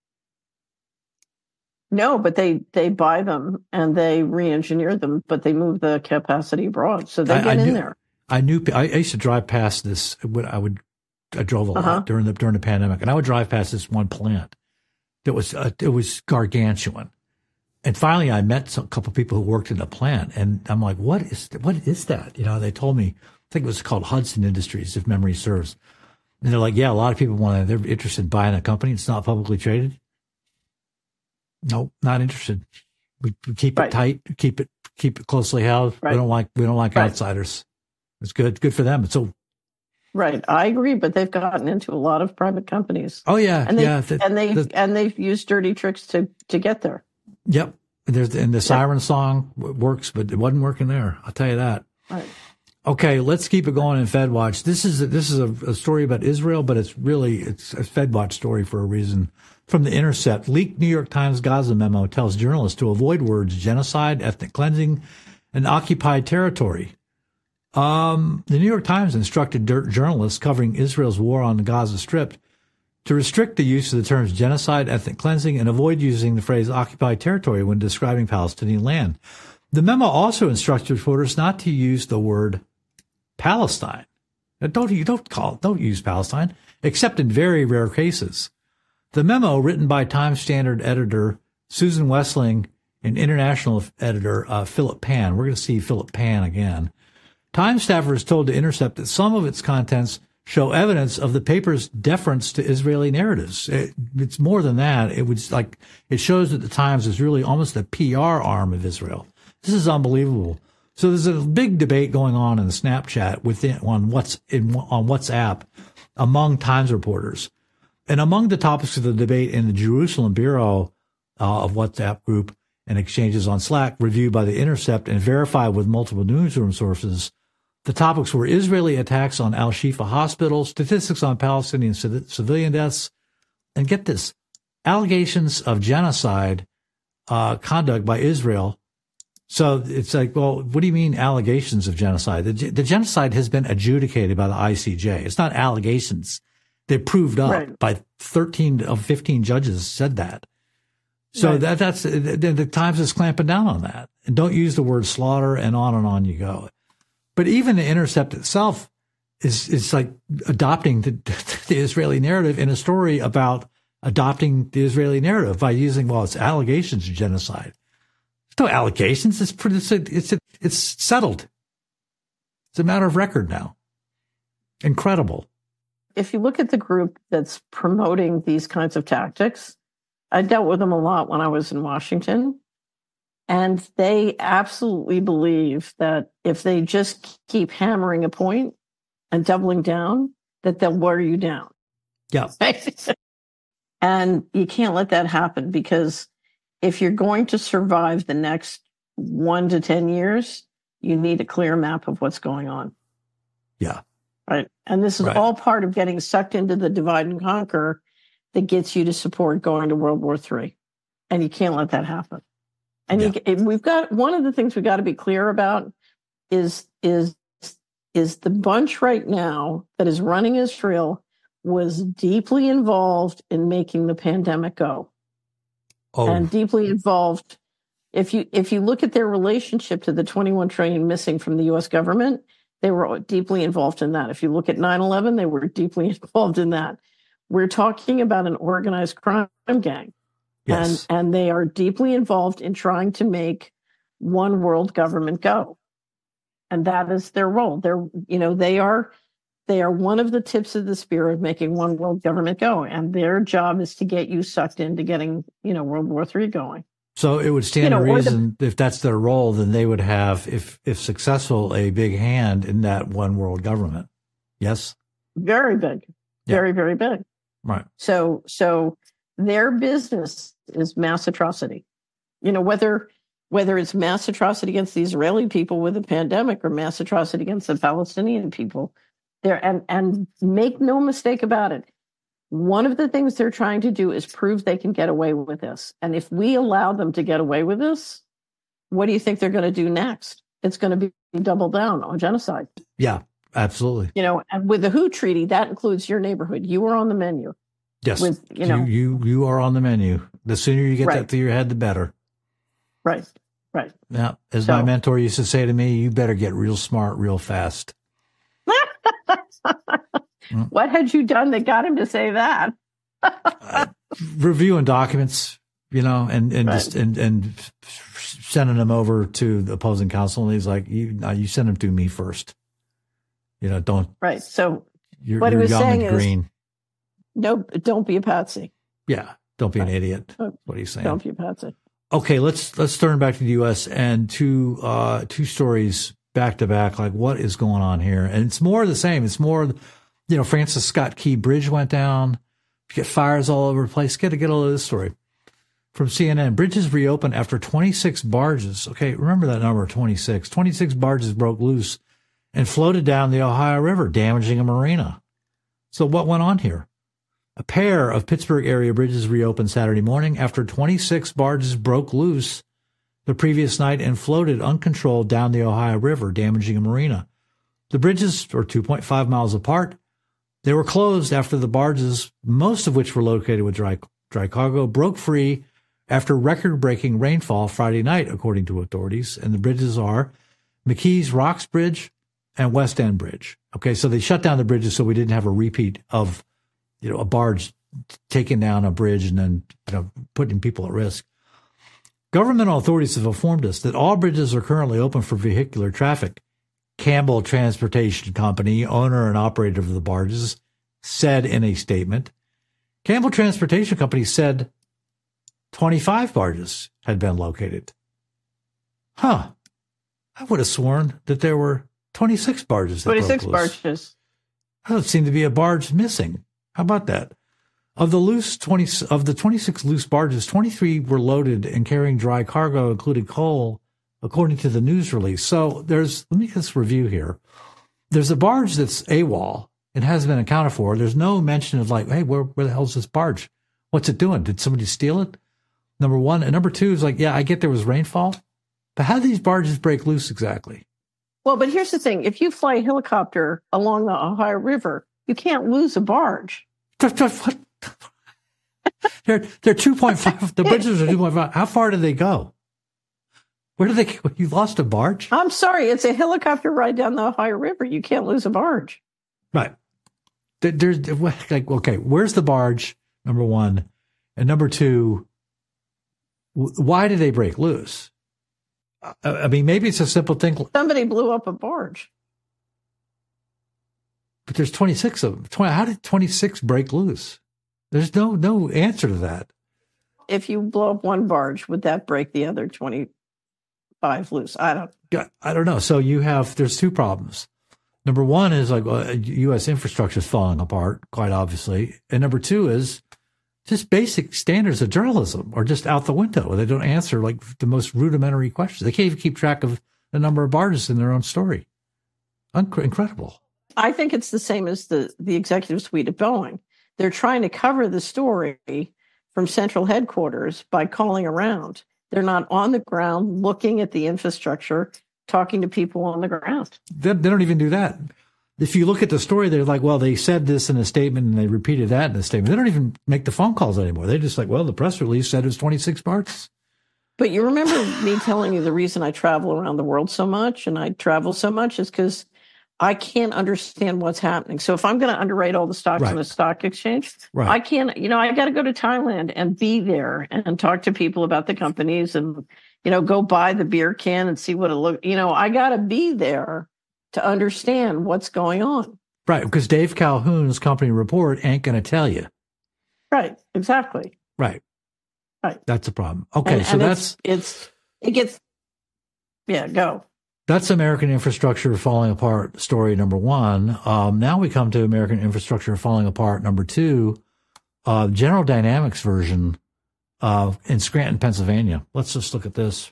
No, but they, they buy them and they re-engineer them, but they move the capacity abroad. So they I, get I in knew, there. I knew, I used to drive past this. I would, I drove a lot uh-huh. during the, during the pandemic, and I would drive past this one plant that was, uh, it was gargantuan. And finally I met some, a couple of people who worked in the plant, and I'm like, what is, what is that? You know, they told me, I think it was called Hudson Industries, if memory serves. And they're like, yeah, a lot of people want to, they're interested in buying a company. It's not publicly traded. Nope, not interested. We, we keep right. it tight, keep it keep it closely held. Right. We don't like we don't like right. outsiders. It's good, good for them. So, right, I agree, but they've gotten into a lot of private companies. Oh yeah, and they, yeah, the, and they the, and they've used dirty tricks to to get there. Yep, there's and the siren yep. song works, but it wasn't working there. I'll tell you that. Right. Okay, let's keep it going in FedWatch. This is a, this is a, a story about Israel, but it's really it's a FedWatch story for a reason. From The Intercept, leaked New York Times Gaza memo tells journalists to avoid words genocide, ethnic cleansing, and occupied territory. Um, the New York Times instructed journalists covering Israel's war on the Gaza Strip to restrict the use of the terms genocide, ethnic cleansing, and avoid using the phrase occupied territory when describing Palestinian land. The memo also instructed reporters not to use the word Palestine. Don't you don't call don't use Palestine, except in very rare cases. The memo, written by Times Standard editor Susan Wessling and international editor uh, Philip Pan, we're going to see Philip Pan again. Times staffers told The Intercept that some of its contents show evidence of the paper's deference to Israeli narratives. It, it's more than that. It was like it shows that the Times is really almost a P R arm of Israel. This is unbelievable. So there's a big debate going on in the Snapchat within on what's in on WhatsApp among Times reporters. And among the topics of the debate in the Jerusalem Bureau uh, of WhatsApp group and exchanges on Slack, reviewed by The Intercept and verified with multiple newsroom sources, the topics were Israeli attacks on Al-Shifa Hospital, statistics on Palestinian civilian deaths, and get this, allegations of genocide uh, conduct by Israel. So it's like, well, what do you mean allegations of genocide? The, the genocide has been adjudicated by the I C J. It's not allegations. They proved up right. by thirteen of fifteen judges said that. So right. that that's the, the Times is clamping down on that. And don't use the word slaughter, and on and on you go. But even The Intercept itself is is like adopting the, the Israeli narrative in a story about adopting the Israeli narrative by using, well, it's allegations of genocide. There's no allegations. It's pretty, it's it's it's settled. It's a matter of record now. Incredible. If you look at the group that's promoting these kinds of tactics, I dealt with them a lot when I was in Washington. And they absolutely believe that if they just keep hammering a point and doubling down, that they'll wear you down. Yeah. And you can't let that happen because if you're going to survive the next one to ten years, you need a clear map of what's going on. Yeah. Right. And this is right. all part of getting sucked into the divide and conquer that gets you to support going to World War Three. And you can't let that happen. And yeah. you, we've got, one of the things we got to be clear about is, is, is the bunch right now that is running Israel was deeply involved in making the pandemic go. Oh. And deeply involved. If you, if you look at their relationship to the twenty-one trillion missing from the U S government, they were deeply involved in that. If you look at nine eleven, they were deeply involved in that. We're talking about an organized crime gang. Yes. And, and they are deeply involved in trying to make one world government go. And that is their role. They're, you know, they are, they are one of the tips of the spear of making one world government go. And their job is to get you sucked into getting, you know, World War Three going. So it would stand you know, to reason the, if that's their role, then they would have, if if successful, a big hand in that one world government. Yes? Very big. Yeah. Very, very big. Right. So so their business is mass atrocity. You know, whether whether it's mass atrocity against the Israeli people with a pandemic or mass atrocity against the Palestinian people, there and and make no mistake about it. One of the things they're trying to do is prove they can get away with this. And if we allow them to get away with this, what do you think they're going to do next? It's going to be double down on genocide. Yeah, absolutely. You know, and with the W H O treaty, that includes your neighborhood. You are on the menu. Yes. With, you know, you, you, you are on the menu. The sooner you get right. that through your head, the better. Right. Right. Now, as so, my mentor used to say to me, you better get real smart real fast. What had you done that got him to say that? uh, reviewing documents, you know, and and right. just and and sending them over to the opposing counsel, and he's like, "You, no, you send them to me first. You know, don't." Right. So you're, what you're he was young saying and green. is, no, don't be a patsy. Yeah, don't be right. an idiot. What he's saying. Don't be a patsy. Okay, let's let's turn back to the U S and two uh, two stories back to back. Like, what is going on here? And it's more of the same. It's more. You know, Francis Scott Key Bridge went down. You get fires all over the place. Get to get a load of this story from C N N. Bridges reopened after twenty-six barges. Okay, remember that number, twenty-six. twenty-six barges broke loose and floated down the Ohio River, damaging a marina. So what went on here? A pair of Pittsburgh area bridges reopened Saturday morning after twenty-six barges broke loose the previous night and floated uncontrolled down the Ohio River, damaging a marina. The bridges are two point five miles apart. They were closed after the barges, most of which were located with dry, dry cargo, broke free after record-breaking rainfall Friday night, according to authorities. And the bridges are McKees Rocks Bridge and West End Bridge. Okay, so they shut down the bridges so we didn't have a repeat of, you know, a barge taking down a bridge and then, you know, putting people at risk. Governmental authorities have informed us that all bridges are currently open for vehicular traffic. Campbell Transportation Company, owner and operator of the barges, said in a statement. Campbell Transportation Company said twenty-five barges had been located. Huh. I would have sworn that there were twenty-six barges. That twenty-six broke loose. barges. There seemed to be a barge missing. How about that? Of the loose twenty of the twenty-six loose barges, twenty-three were loaded and carrying dry cargo, including coal, according to the news release. So there's, let me just review here. There's a barge that's AWOL. It hasn't been accounted for. There's no mention of like, hey, where, where the hell's this barge? What's it doing? Did somebody steal it? Number one. And number two is like, yeah, I get there was rainfall, but how do these barges break loose exactly? Well, but here's the thing. If you fly a helicopter along the Ohio River, you can't lose a barge. What? they're, they're two point five. The bridges are two point five. How far do they go? Where do they, you lost a barge? I'm sorry. It's a helicopter ride down the Ohio River. You can't lose a barge. Right. There, there's like, okay, where's the barge? Number one. And number two, why did they break loose? I mean, maybe it's a simple thing. Somebody blew up a barge. But there's twenty-six of them. twenty, how did twenty-six break loose? There's no, no answer to that. If you blow up one barge, would that break the other twenty? Five loose. I don't. I don't know. So you have there's two problems. Number one is like uh, U S infrastructure is falling apart, quite obviously, and number two is just basic standards of journalism are just out the window. They don't answer like the most rudimentary questions. They can't even keep track of the number of barges in their own story. Unc- incredible. I think it's the same as the, the executive suite at Boeing. They're trying to cover the story from central headquarters by calling around. They're not on the ground looking at the infrastructure, talking to people on the ground. They, they don't even do that. If you look at the story, they're like, well, they said this in a statement and they repeated that in a statement. They don't even make the phone calls anymore. They're just like, well, the press release said it was twenty-six parts. But you remember me telling you the reason I travel around the world so much and I travel so much is because I can't understand what's happening. So if I'm going to underwrite all the stocks Right. on the stock exchange, Right. I can't, you know, I got to go to Thailand and be there and talk to people about the companies and, you know, go buy the beer can and see what it look, you know, I got to be there to understand what's going on. Right, because Dave Calhoun's company report ain't going to tell you. Right. Exactly. Right. Right. That's the problem. Okay, And, so and that's it's, it's, it gets, yeah, go. that's American infrastructure falling apart story number one. Um, now we come to American infrastructure falling apart number two, uh, General Dynamics version uh, in Scranton, Pennsylvania. Let's just look at this.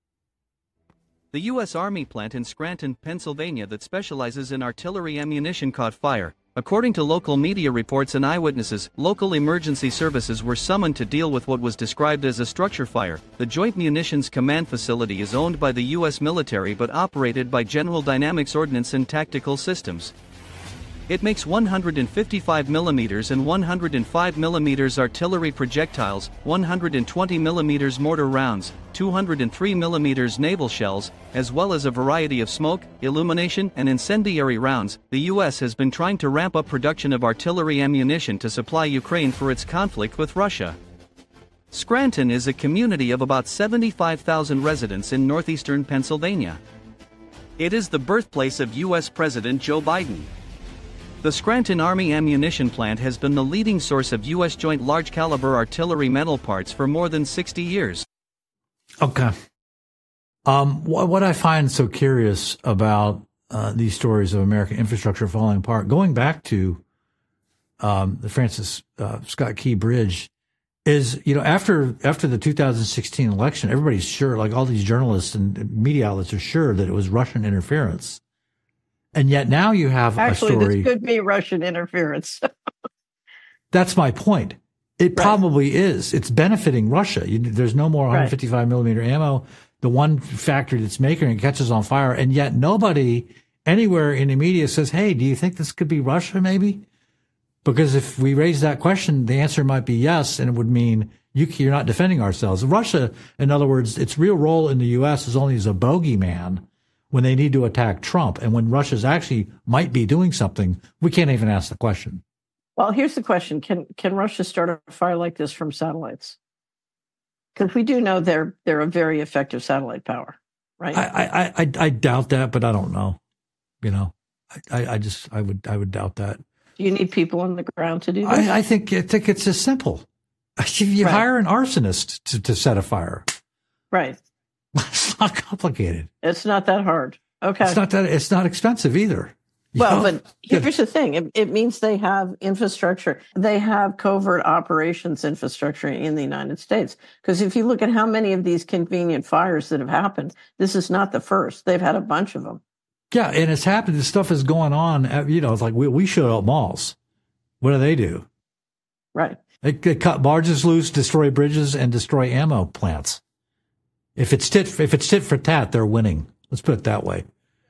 The U S Army plant in Scranton, Pennsylvania that specializes in artillery ammunition caught fire. According to local media reports and eyewitnesses, local emergency services were summoned to deal with what was described as a structure fire. The Joint Munitions Command Facility is owned by the U S military but operated by General Dynamics Ordnance and Tactical Systems. It makes one hundred fifty-five millimeter and one hundred five millimeter artillery projectiles, one hundred twenty millimeter mortar rounds, two hundred three millimeter naval shells, as well as a variety of smoke, illumination, and incendiary rounds. The U S has been trying to ramp up production of artillery ammunition to supply Ukraine for its conflict with Russia. Scranton is a community of about seventy-five thousand residents in northeastern Pennsylvania. It is the birthplace of U S President Joe Biden. The Scranton Army Ammunition Plant has been the leading source of U S Joint large-caliber artillery metal parts for more than sixty years. Okay. Um, what, what I find so curious about uh, these stories of American infrastructure falling apart, going back to um, the Francis uh, Scott Key Bridge, is, you know, after after the two thousand sixteen election, everybody's sure, like all these journalists and media outlets are sure that it was Russian interference. And yet now you have Actually, a story. this could be Russian interference. That's my point. It Right. probably is. It's benefiting Russia. You, there's no more one fifty-five millimeter ammo. The one factory that's making it catches on fire, and yet nobody anywhere in the media says, "Hey, do you think this could be Russia? Maybe?" Because if we raise that question, the answer might be yes, and it would mean you, you're not defending ourselves. Russia, in other words, its real role in the U S is only as a bogeyman when they need to attack Trump. And when Russia's actually might be doing something, we can't even ask the question. Well, here's the question. Can can Russia start a fire like this from satellites? Because we do know they're they're a very effective satellite power, right? I, I, I, I doubt that, but I don't know. You know, I, I just I would I would doubt that. Do you need people on the ground to do this? I, I think I think it's as simple. You Right. hire an arsonist to, to set a fire. Right. It's not complicated. It's not that hard. Okay. It's not that it's not expensive either. You Well, know? but here's the thing. It, it means they have infrastructure. They have covert operations infrastructure in the United States. Because if you look at how many of these convenient fires that have happened, this is not the first. They've had a bunch of them. Yeah, and it's happened. This stuff is going on. At, you know, it's like we, we show up malls. What do they do? Right. They, they cut barges loose, destroy bridges, and destroy ammo plants. If it's tit, if it's tit for tat, they're winning. Let's put it that way.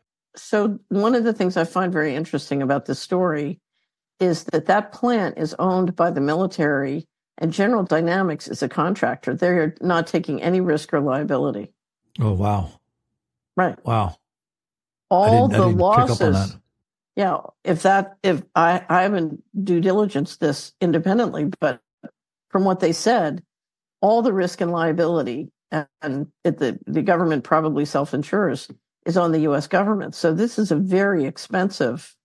So one of the things I find very interesting about this story is that that plant is owned by the military, and General Dynamics is a contractor. They're not taking any risk or liability. Oh wow! Right. Wow. All I didn't, the I didn't losses. pick up on that. Yeah, if that, if I, I haven't due diligence this independently, but from what they said, all the risk and liability, and, and it, the the government probably self-insures, is on the U S government. So this is a very expensive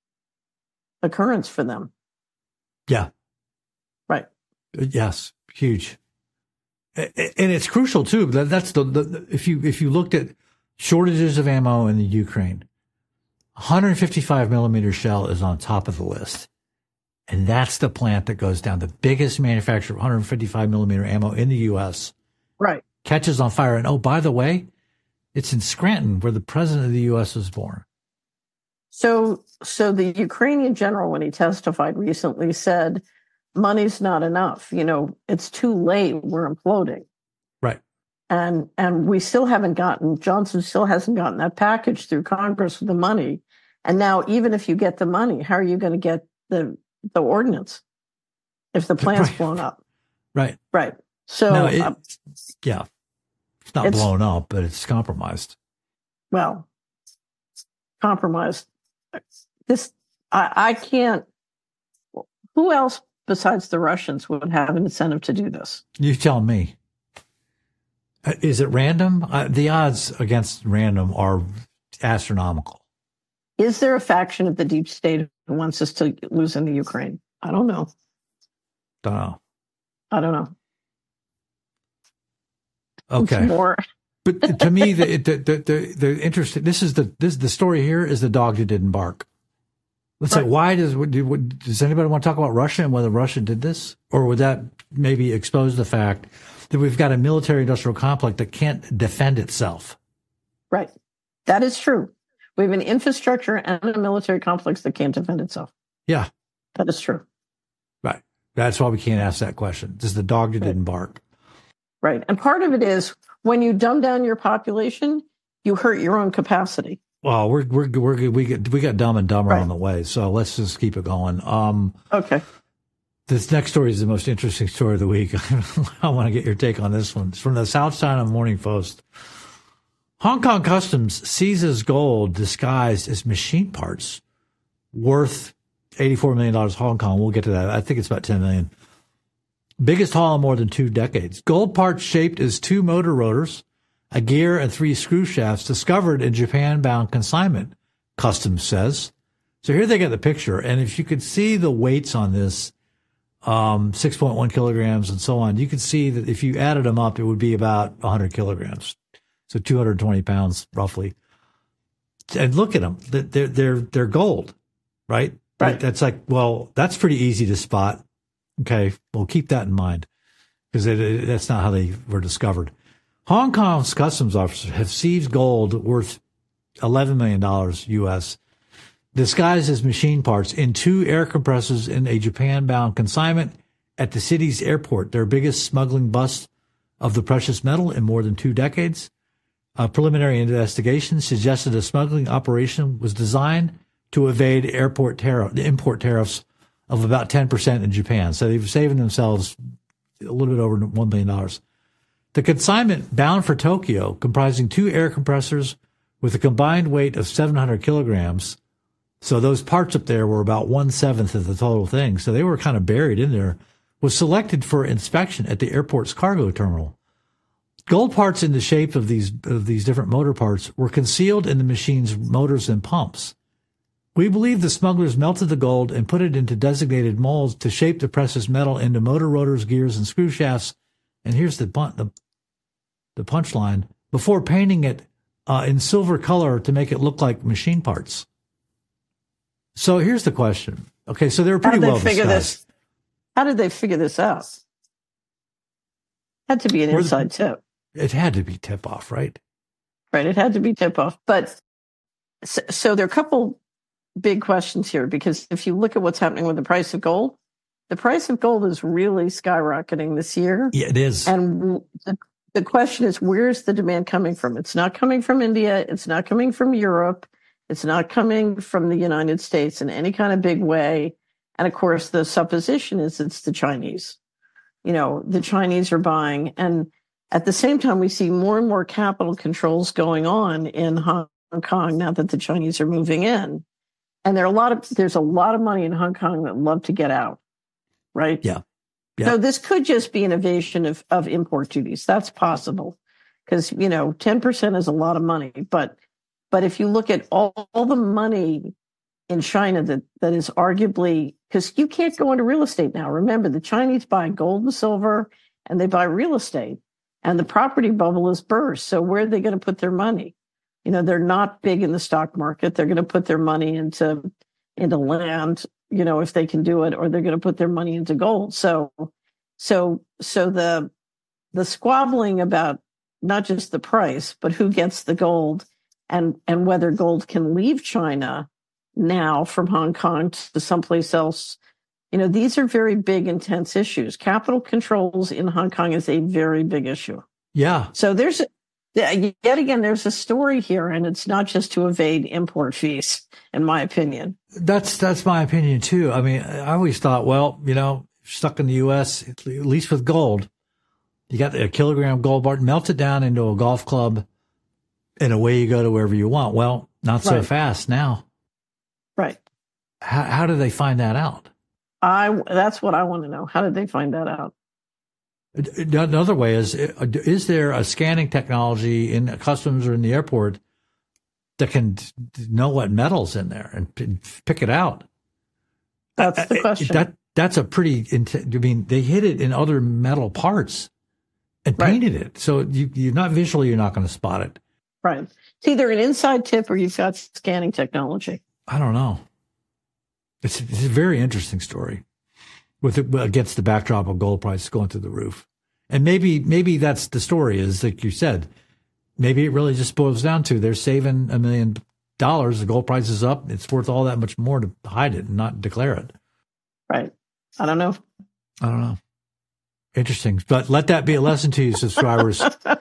occurrence for them. Yeah. Right. Yes. Huge. And it's crucial too. That's the, the if you if you looked at shortages of ammo in the Ukraine, one fifty-five millimeter shell is on top of the list. And that's the plant that goes down, the biggest manufacturer of one fifty-five millimeter ammo in the U S. Right. Catches on fire. And oh, by the way, it's in Scranton where the president of the U S was born. So, so the Ukrainian general, when he testified recently, said, money's not enough. You know, it's too late. We're imploding. Right. And, and we still haven't gotten, Johnson still hasn't gotten that package through Congress with the money. And now, even if you get the money, how are you going to get the, the ordnance if the plant's right. blown up? Right. Right. So, no, it, um, yeah, it's not it's, blown up, but it's compromised. Well, compromised. This, I, I can't, who else besides the Russians would have an incentive to do this? You tell me. Uh, is it random? Uh, the odds against random are astronomical. Is there a faction of the deep state who wants us to lose in the Ukraine? I don't know. Don't know. I don't know. Okay. It's more. But to me, the, the, the, the, the interesting, this is the, this, the story here is the dog that didn't bark. Let's right. say, why does, does anybody want to talk about Russia and whether Russia did this? Or would that maybe expose the fact that we've got a military industrial complex that can't defend itself? Right. That is true. We have an infrastructure and a military complex that can't defend itself. Yeah. That is true. Right. That's why we can't ask that question. This is the dog that right. didn't bark. Right. And part of it is when you dumb down your population, you hurt your own capacity. Well, we're, we're, we're, we get, we got dumb and dumber right. on the way. So let's just keep it going. Um, okay. This next story is the most interesting story of the week. I want to get your take on this one. It's from the South China Morning Post. Hong Kong Customs seizes gold disguised as machine parts worth eighty-four million dollars Hong Kong. We'll get to that. I think it's about ten million dollars. Biggest haul in more than two decades. Gold parts shaped as two motor rotors, a gear, and three screw shafts discovered in Japan-bound consignment, Customs says. So here they get the picture. And if you could see the weights on this, um, six point one kilograms and so on, you could see that if you added them up, it would be about one hundred kilograms. So two hundred twenty pounds roughly. And look at them. They're, they're, they're gold, right? Right. That's like, well, that's pretty easy to spot. Okay, well, keep that in mind because it, it, that's not how they were discovered. Hong Kong's customs officers have seized gold worth eleven million dollars U S, disguised as machine parts, in two air compressors in a Japan-bound consignment at the city's airport, their biggest smuggling bust of the precious metal in more than two decades. A preliminary investigation suggested a smuggling operation was designed to evade airport tariff, the import tariffs of about ten percent in Japan. So they've saving themselves a little bit over one billion dollars. The consignment bound for Tokyo, comprising two air compressors with a combined weight of seven hundred kilograms. So those parts up there were about one-seventh of the total thing. So they were kind of buried in there, was selected for inspection at the airport's cargo terminal. Gold parts in the shape of these, of these different motor parts were concealed in the machine's motors and pumps. We believe the smugglers melted the gold and put it into designated molds to shape the precious metal into motor rotors, gears, and screw shafts. And here's the the, the punchline: before painting it uh, in silver color to make it look like machine parts. So here's the question. Okay, so they were pretty well disguised. This? How did they figure this out? Had to be an Where inside the, tip. It had to be tip off, right? Right, it had to be tip off. But so, so there are a couple big questions here, because if you look at what's happening with the price of gold, the price of gold is really skyrocketing this year. Yeah, it is. And the, the question is, where's the demand coming from? It's not coming from India. It's not coming from Europe. It's not coming from the United States in any kind of big way. And of course, the supposition is it's the Chinese. You know, the Chinese are buying. And at the same time, we see more and more capital controls going on in Hong Kong now that the Chinese are moving in. And there are a lot of, there's a lot of money in Hong Kong that love to get out, right? Yeah. yeah. So this could just be an evasion of, of import duties. That's possible because, you know, ten percent is a lot of money. But but if you look at all, all the money in China that, that is arguably, because you can't go into real estate now. Remember, the Chinese buy gold and silver and they buy real estate, and the property bubble is burst. So where are they going to put their money? You know, they're not big in the stock market. They're going to put their money into into land, you know, if they can do it, or they're going to put their money into gold. So, so, so the, the squabbling about not just the price, but who gets the gold and, and whether gold can leave China now from Hong Kong to someplace else. You know, these are very big, intense issues. Capital controls in Hong Kong is a very big issue. Yeah. So there's, yet again, there's a story here, and it's not just to evade import fees, in my opinion. That's, that's my opinion too. I mean, I always thought, well, you know, stuck in the U S, at least with gold, you got a kilogram gold bar, melt it down into a golf club, and away you go to wherever you want. Well, not so Right. fast now. Right. How, how do they find that out? I, that's what I want to know. How did they find that out? Another way is, is there a scanning technology in customs or in the airport that can know what metal's in there and pick it out? That's the question. That, that's a pretty, I mean, they hid it in other metal parts and painted right. it. So you, you're not visually, you're not going to spot it. Right. It's either an inside tip or you've got scanning technology. I don't know. It's, it's a very interesting story with it, against the backdrop of gold prices going through the roof. And maybe, maybe that's the story, is like you said, maybe it really just boils down to they're saving a million dollars. The gold price is up. It's worth all that much more to hide it and not declare it. Right. I don't know. I don't know. Interesting. But let that be a lesson to you, subscribers.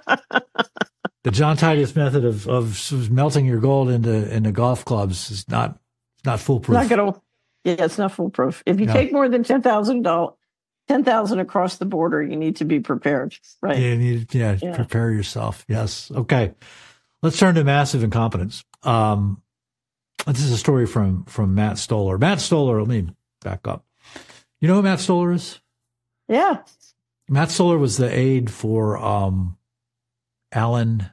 The John Titus method of, of melting your gold into, into golf clubs is not, not foolproof. Not gonna, yeah, it's not foolproof. If you no. take more than ten thousand dollars, ten thousand across the border, you need to be prepared. Right. Yeah, you need, yeah, yeah, prepare yourself. Yes. Okay. Let's turn to massive incompetence. Um, this is a story from, from Matt Stoller. Matt Stoller, let me back up. You know who Matt Stoller is? Yeah. Matt Stoller was the aide for um, Alan,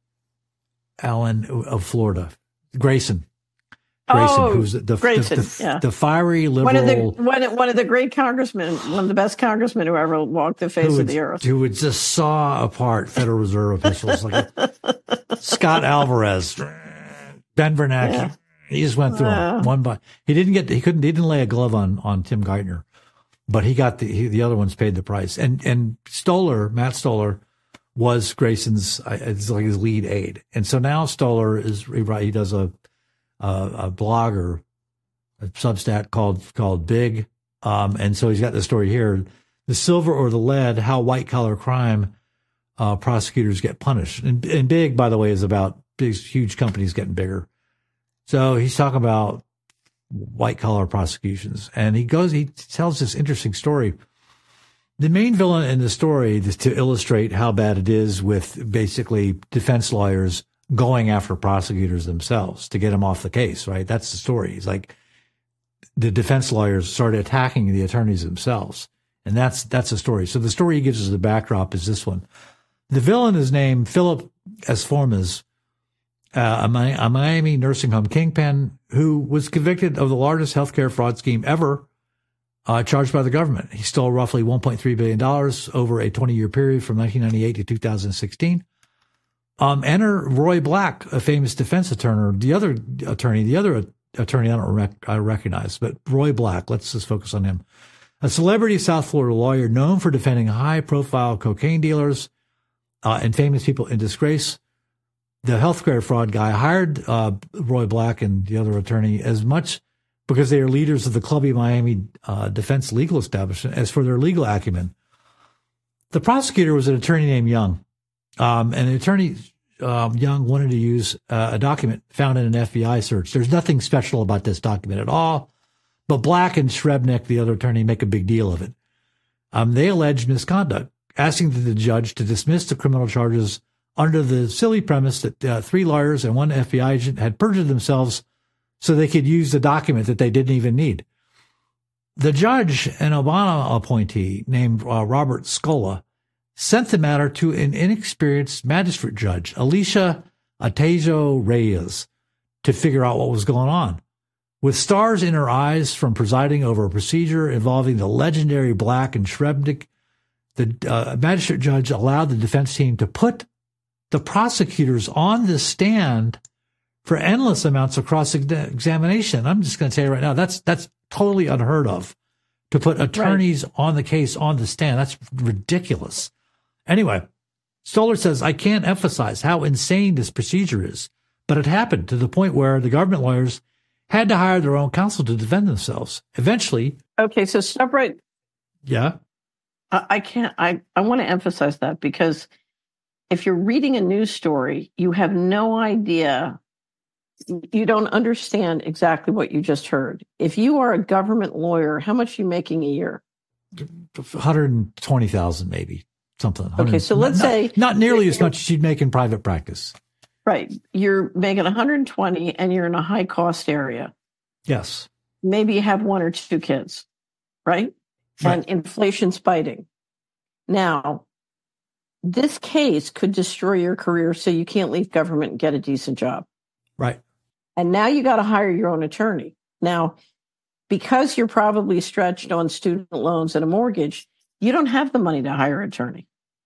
Alan of Florida, Grayson. Grayson, oh, who's the, Grayson, the, the, yeah. the fiery liberal. One of the, one, one of the great congressmen, one of the best congressmen who ever walked the face would, of the earth. Who would just saw apart Federal Reserve officials like Scott Alvarez, Ben Bernanke. Yeah. He just went through uh, them one by. He didn't get. He couldn't. He didn't lay a glove on on Tim Geithner, but he got the he, the other ones paid the price. And and Stoller, Matt Stoller, was Grayson's it's like his lead aide. And so now Stoller is he, he does a. Uh, a blog or a Substack called called Big, um, and so he's got the story here: the silver or the lead, how white collar crime uh, prosecutors get punished. And, and Big, by the way, is about big, huge companies getting bigger. So he's talking about white collar prosecutions, and he goes, he tells this interesting story. The main villain in the story is to illustrate how bad it is with basically defense lawyers going after prosecutors themselves to get them off the case, right? That's the story. It's like the defense lawyers started attacking the attorneys themselves. And that's, that's the story. So the story he gives us the backdrop is this one. The villain is named Philip Esformes, uh, a Miami nursing home kingpin who was convicted of the largest healthcare fraud scheme ever, uh, charged by the government. He stole roughly one point three billion dollars over a twenty year period from nineteen ninety-eight to two thousand sixteen. Um, enter Roy Black, a famous defense attorney. The other attorney, the other attorney I don't rec- I recognize, but Roy Black, let's just focus on him. A celebrity South Florida lawyer known for defending high-profile cocaine dealers uh, and famous people in disgrace. The healthcare fraud guy hired uh, Roy Black and the other attorney as much because they are leaders of the clubby Miami uh, defense legal establishment as for their legal acumen. The prosecutor was an attorney named Young. Um, and the attorney, um, Young wanted to use uh, a document found in an F B I search. There's nothing special about this document at all, but Black and Shrebnick, the other attorney, make a big deal of it. Um, they allege misconduct, asking the judge to dismiss the criminal charges under the silly premise that uh, three lawyers and one F B I agent had perjured themselves so they could use the document that they didn't even need. The judge, an Obama appointee named uh, Robert Scola, sent the matter to an inexperienced magistrate judge, Alicia Atejo Reyes, to figure out what was going on. With stars in her eyes from presiding over a procedure involving the legendary Black and Shrebnick, the uh, magistrate judge allowed the defense team to put the prosecutors on the stand for endless amounts of cross-examination. I'm just going to tell you right now, that's that's totally unheard of, to put attorneys right. on the case on the stand. That's ridiculous. Anyway, Stoller says, I can't emphasize how insane this procedure is, but it happened to the point where the government lawyers had to hire their own counsel to defend themselves. Eventually. Okay, so stop right. Yeah. I, I can't, I, I want to emphasize that, because if you're reading a news story, you have no idea, you don't understand exactly what you just heard. If you are a government lawyer, how much are you making a year? one hundred twenty thousand maybe, something. Okay, so let's not, say... Not nearly as much as you'd make in private practice. Right. You're making one hundred twenty and you're in a high cost area. Yes. Maybe you have one or two kids, right? Right. And inflation's biting. Now, this case could destroy your career, so you can't leave government and get a decent job. Right. And now you got to hire your own attorney. Now, because you're probably stretched on student loans and a mortgage, you don't have the money to hire an attorney.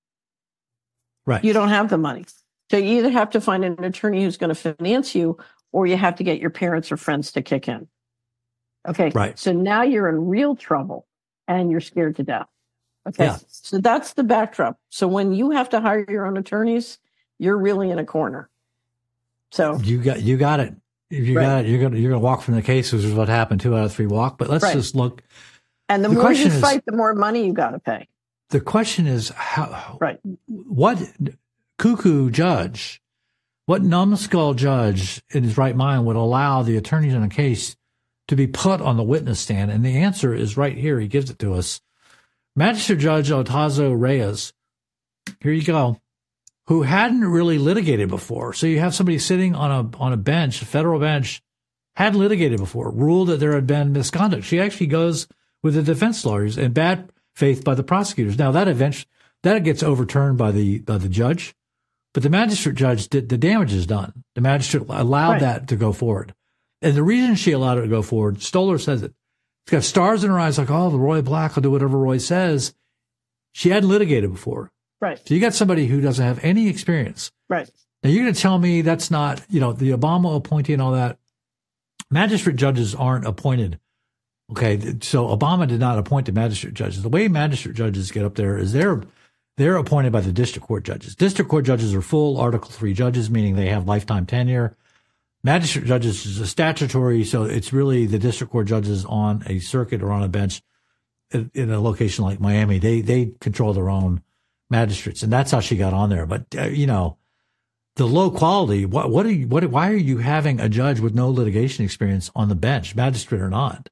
Right. You don't have the money. So you either have to find an attorney who's going to finance you, or you have to get your parents or friends to kick in. Okay. Right. So now you're in real trouble and you're scared to death. Okay. Yeah. So that's the backdrop. So when you have to hire your own attorneys, you're really in a corner. So you got, you got it. If you right. got it, you're going to, you're going to walk from the case, which is what happened. Two out of three walk. But let's right. just look. And the, the more you is, fight, the more money you got to pay. The question is how, right. what cuckoo judge, what numbskull judge in his right mind would allow the attorneys in a case to be put on the witness stand? And the answer is right here. He gives it to us. Magistrate Judge Otazo Reyes, here you go, who hadn't really litigated before. So you have somebody sitting on a on a bench, a federal bench, hadn't litigated before, ruled that there had been misconduct. She actually goes with the defense lawyers and bad faith by the prosecutors. Now that event, that gets overturned by the by the judge, but the magistrate judge did, the damage is done. The magistrate allowed right. that to go forward. And the reason she allowed it to go forward, Stoller says it, she's got stars in her eyes like, oh, the Roy Black will do whatever Roy says. She hadn't litigated before. Right. So you got somebody who doesn't have any experience. Right. Now you're going to tell me that's not, you know, the Obama appointee and all that. Magistrate judges aren't appointed. Okay. So Obama did not appoint the magistrate judges. The way magistrate judges get up there is they're, they're appointed by the district court judges. District court judges are full Article three judges, meaning they have lifetime tenure. Magistrate judges is a statutory, so it's really the district court judges on a circuit or on a bench in, in a location like Miami. They they control their own magistrates, and that's how she got on there. But uh, you know, the low quality. What what are you? What? Why are you having a judge with no litigation experience on the bench, magistrate or not?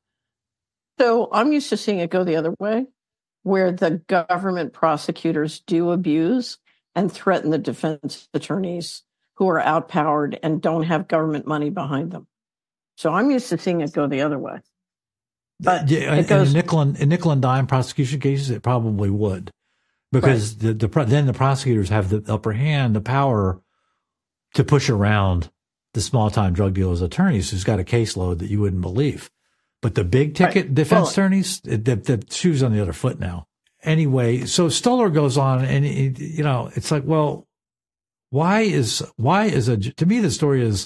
So I'm used to seeing it go the other way, where the government prosecutors do abuse and threaten the defense attorneys who are outpowered and don't have government money behind them. So I'm used to seeing it go the other way. But yeah, it goes, in, nickel and, in nickel and dime prosecution cases, it probably would, because right. the, the then the prosecutors have the upper hand, the power to push around the small time drug dealers' attorneys who's got a caseload that you wouldn't believe. But the big ticket right. defense well, attorneys, the, the shoe's on the other foot now. Anyway, so Stoller goes on, and it, you know, it's like, well. Why is, why is a, to me, the story is,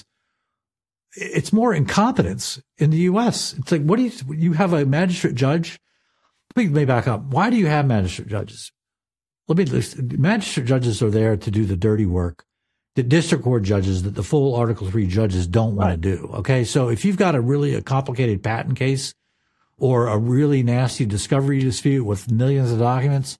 it's more incompetence in the U S. It's like, what do you, you have a magistrate judge? Let me back up. Why do you have magistrate judges? Let me, magistrate judges are there to do the dirty work. The district court judges that the full Article three judges don't want right. to do. Okay. So if you've got a really a complicated patent case or a really nasty discovery dispute with millions of documents,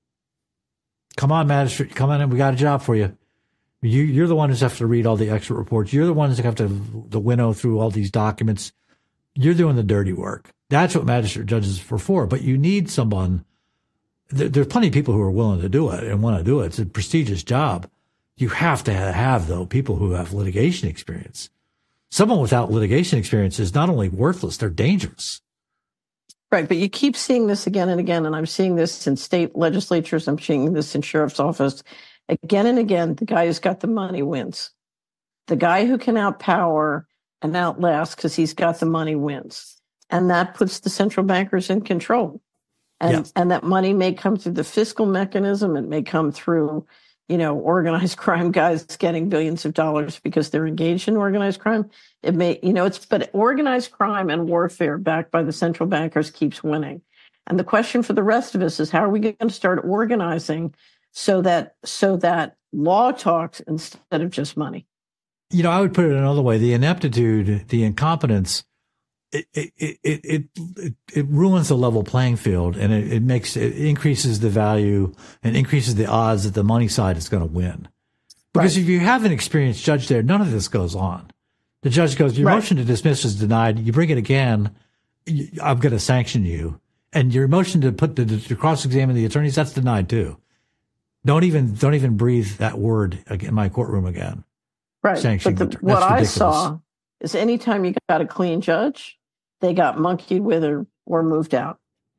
come on, magistrate, come on in. We got a job for you. You, you're the one who's have to read all the expert reports. You're the ones that have to, to winnow through all these documents. You're doing the dirty work. That's what magistrate judges are for. But you need someone. There, there's plenty of people who are willing to do it and want to do it. It's a prestigious job. You have to have, though, people who have litigation experience. Someone without litigation experience is not only worthless, they're dangerous. Right. But you keep seeing this again and again. And I'm seeing this in state legislatures. I'm seeing this in sheriff's office. Again and again, the guy who's got the money wins. The guy who can outpower and outlast because he's got the money wins. And that puts the central bankers in control. And, yeah. and that money may come through the fiscal mechanism. It may come through you know, organized crime guys getting billions of dollars because they're engaged in organized crime. It may, you know, it's, but organized crime and warfare backed by the central bankers keeps winning. And the question for the rest of us is, how are we going to start organizing so that, so that law talks instead of just money? You know, I would put it another way. The ineptitude, the incompetence, it, it, it, it, it, it ruins the level playing field, and it, it makes, it increases the value and increases the odds that the money side is going to win. Because right. if you have an experienced judge there, none of this goes on. The judge goes, your right. motion to dismiss is denied. You bring it again, I'm going to sanction you. And your motion to put the, to cross-examine the attorneys, that's denied too. Don't even, don't even breathe that word in my courtroom again. Right. But the, what I saw is anytime you got a clean judge, they got monkeyed with or, or moved out.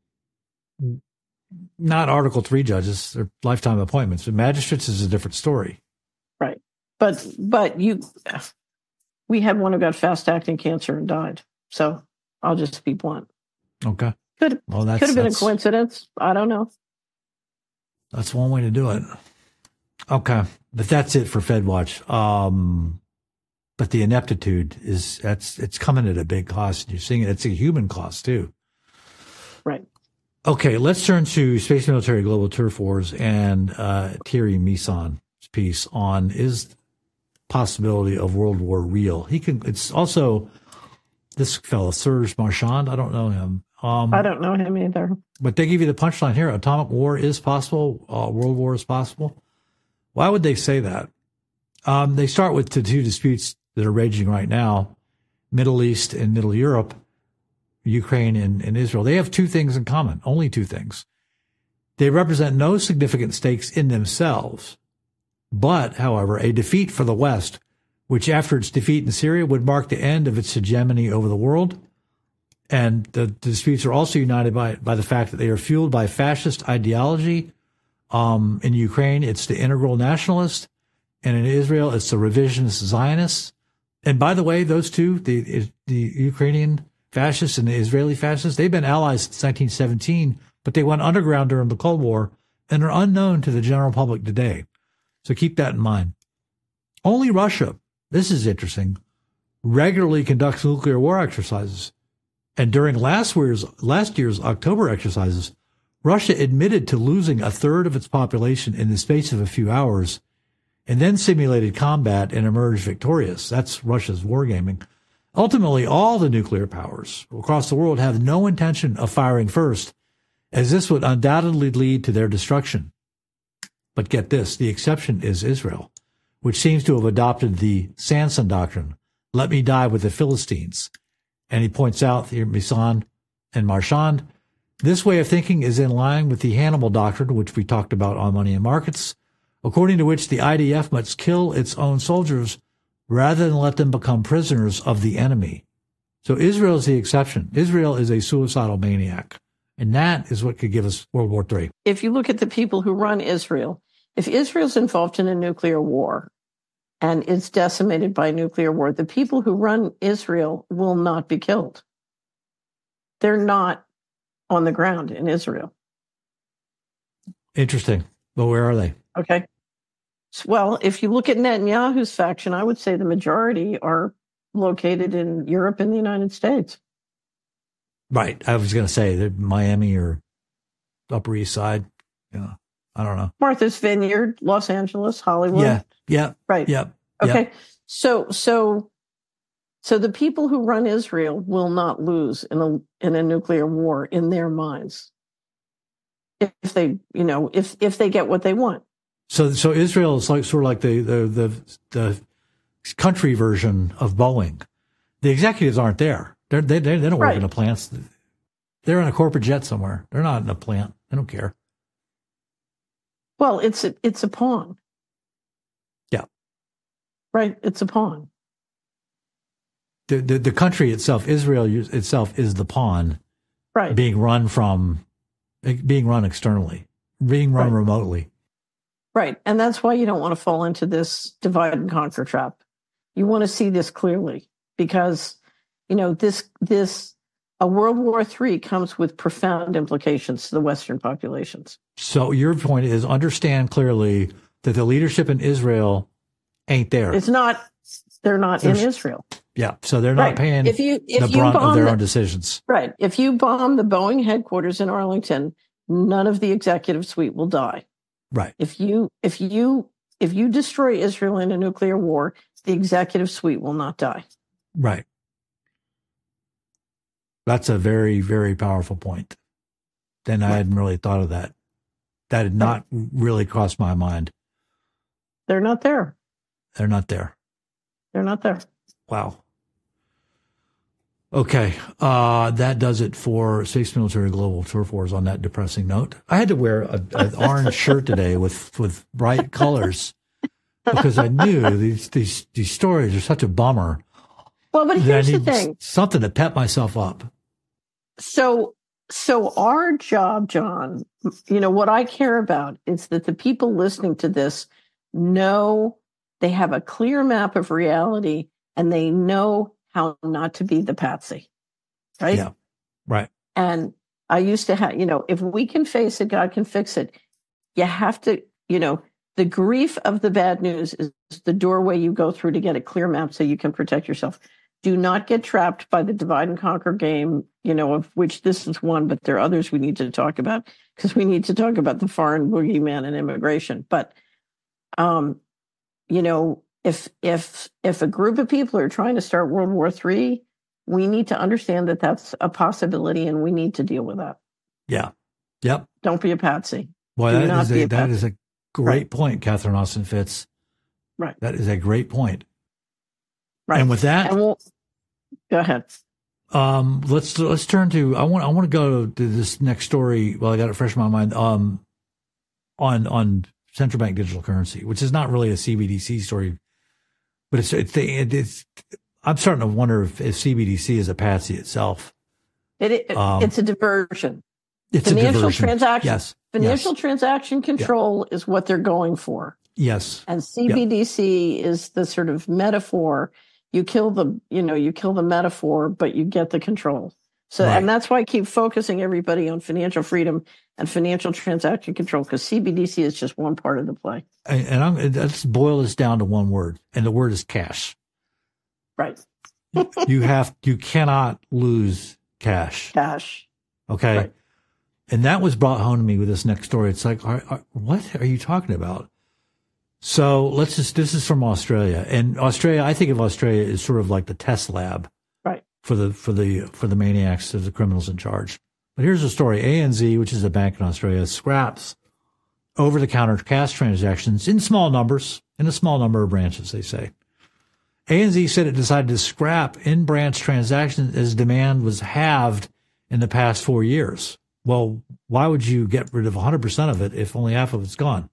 Not Article three judges, they're lifetime appointments. But magistrates is a different story. Right. But, but you, we had one who got fast acting cancer and died. So I'll just be blunt. Okay. Could, well, that's, could have been that's, a coincidence. I don't know. That's one way to do it. Okay. But that's it for FedWatch. Um, but the ineptitude is, that's, it's coming at a big cost. You're seeing it. It's a human cost too. Right. Okay. Let's turn to Space Military Global Turf Wars and, uh, Thierry Meyssan's piece on is possibility of World War real. He can, it's also this fellow, Serge Marchand. I don't know him. Um, I don't know him either. But they give you the punchline here. Atomic war is possible. Uh, world war is possible. Why would they say that? Um, they start with the two disputes that are raging right now, Middle East and Middle Europe, Ukraine and, and Israel. They have two things in common, only two things. They represent no significant stakes in themselves, but, however, a defeat for the West, which after its defeat in Syria would mark the end of its hegemony over the world. And the, the disputes are also united by, by the fact that they are fueled by fascist ideology. Um, in Ukraine, it's the integral nationalist. And in Israel, it's the revisionist Zionists. And by the way, those two, the, the Ukrainian fascists and the Israeli fascists, they've been allies since nineteen seventeen, but they went underground during the Cold War and are unknown to the general public today. So keep that in mind. Only Russia, this is interesting, regularly conducts nuclear war exercises. And during last year's, last year's October exercises, Russia admitted to losing a third of its population in the space of a few hours and then simulated combat and emerged victorious. That's Russia's wargaming. Ultimately, all the nuclear powers across the world have no intention of firing first, as this would undoubtedly lead to their destruction. But get this, the exception is Israel, which seems to have adopted the Samson doctrine, let me die with the Philistines. And he points out here, Meyssan and Marchand, this way of thinking is in line with the Hannibal doctrine, which we talked about on Money and Markets, according to which the I D F must kill its own soldiers rather than let them become prisoners of the enemy. So Israel is the exception. Israel is a suicidal maniac. And that is what could give us World War Three. If you look at the people who run Israel, if Israel's involved in a nuclear war and it's decimated by nuclear war, the people who run Israel will not be killed. They're not on the ground in Israel. Interesting. But where are they? Okay. Well, if you look at Netanyahu's faction, I would say the majority are located in Europe and the United States. Right. I was going to say that Miami or Upper East Side. Yeah. I don't know. Martha's Vineyard, Los Angeles, Hollywood. Yeah. Yeah. Right. Yeah. Okay. Yep. So, so, so the people who run Israel will not lose in a in a nuclear war in their minds. If they, you know, if if they get what they want. So, so Israel is like sort of like the the the, the country version of Boeing. The executives aren't there. They're, they they they don't work right. in the plants. They're in a corporate jet somewhere. They're not in a plant. They don't care. Well, it's a, it's a pawn. Yeah. Right. It's a pawn. The, the the country itself, Israel itself, is the pawn. Right. Being run from, being run externally, being run right. remotely. Right. And that's why you don't want to fall into this divide and conquer trap. You want to see this clearly because, you know, this, this, a World War Three comes with profound implications to the Western populations. So your point is understand clearly that the leadership in Israel ain't there. It's not, they're not There's, in Israel. Yeah. So they're not right. paying if you, if the you brunt of their the, own decisions. Right. If you bomb the Boeing headquarters in Arlington, none of the executive suite will die. Right. If you, if you, if you destroy Israel in a nuclear war, the executive suite will not die. Right. That's a very, very powerful point. Then I hadn't really thought of that. That had not really crossed my mind. They're not there. They're not there. They're not there. Wow. Okay. Uh, that does it for Space Military Global Turf Wars on that depressing note. I had to wear an orange shirt today with, with bright colors because I knew these, these, these stories are such a bummer. Well, but here's the thing. Something to pep myself up. So, so our job, John, you know, what I care about is that the people listening to this know they have a clear map of reality and they know how not to be the patsy, right? Yeah, right. And I used to have, you know, if we can face it, God can fix it. You have to, you know, the grief of the bad news is the doorway you go through to get a clear map so you can protect yourself. Do not get trapped by the divide and conquer game, you know, of which this is one, but there are others we need to talk about because we need to talk about the foreign boogeyman and immigration. But, um, you know, if if if a group of people are trying to start World War Three, we need to understand that that's a possibility, and we need to deal with that. Yeah. Yep. Don't be a patsy. Well, Do that is a, a that is a great right. point, Catherine Austin Fitts. Right. That is a great point. Right. And with that, and we'll, go ahead. Um, let's let's turn to. I want I want to go to this next story. Well, I got it fresh in my mind. Um, on on central bank digital currency, which is not really a C B D C story, but it's it's, it's I'm starting to wonder if, if C B D C is a patsy itself. It, it um, it's a diversion. It's financial a diversion. transaction. Yes. Financial yes. transaction control yeah. is what they're going for. Yes. And C B D C yeah. is the sort of metaphor. You kill the, you know, you kill the metaphor, but you get the control. So, right. and that's why I keep focusing everybody on financial freedom and financial transaction control, because C B D C is just one part of the play. And, and I'm, let's boil this down to one word, and the word is cash. Right. you have, you cannot lose cash. Cash. Okay. Right. And that was brought home to me with this next story. It's like, are, are, what are you talking about? So let's just, this is from Australia, and Australia, I think of Australia as sort of like the test lab. Right. For the, for the, for the maniacs, of the criminals in charge. But here's the story. A N Z, which is a bank in Australia, scraps over-the-counter cash transactions in small numbers, in a small number of branches, they say. A N Z said it decided to scrap in-branch transactions as demand was halved in the past four years. Well, why would you get rid of one hundred percent of it if only half of it's gone?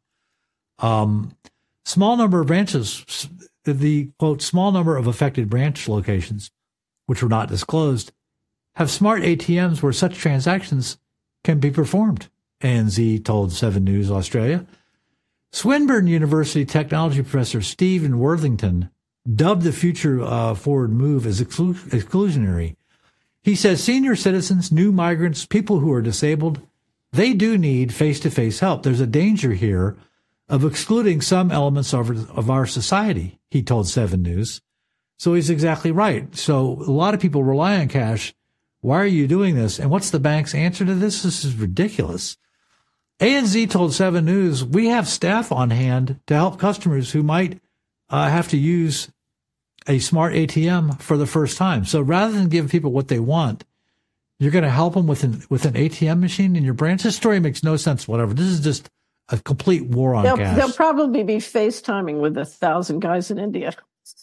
Um, small number of branches, the, quote, small number of affected branch locations, which were not disclosed, have smart A T Ms where such transactions can be performed, A N Z told Seven News Australia. Swinburne University technology professor Stephen Worthington dubbed the future uh, forward move as exclu- exclusionary. He says senior citizens, new migrants, people who are disabled, they do need face-to-face help. There's a danger here of excluding some elements of, of our society, he told Seven News. So he's exactly right. So a lot of people rely on cash. Why are you doing this? And what's the bank's answer to this? This is ridiculous. A N Z told Seven News, we have staff on hand to help customers who might uh, have to use a smart A T M for the first time. So rather than give people what they want, you're going to help them with an, with an A T M machine in your branch. This story makes no sense, whatever. This is just a complete war on they'll, cash. They'll probably be FaceTiming with a thousand guys in India.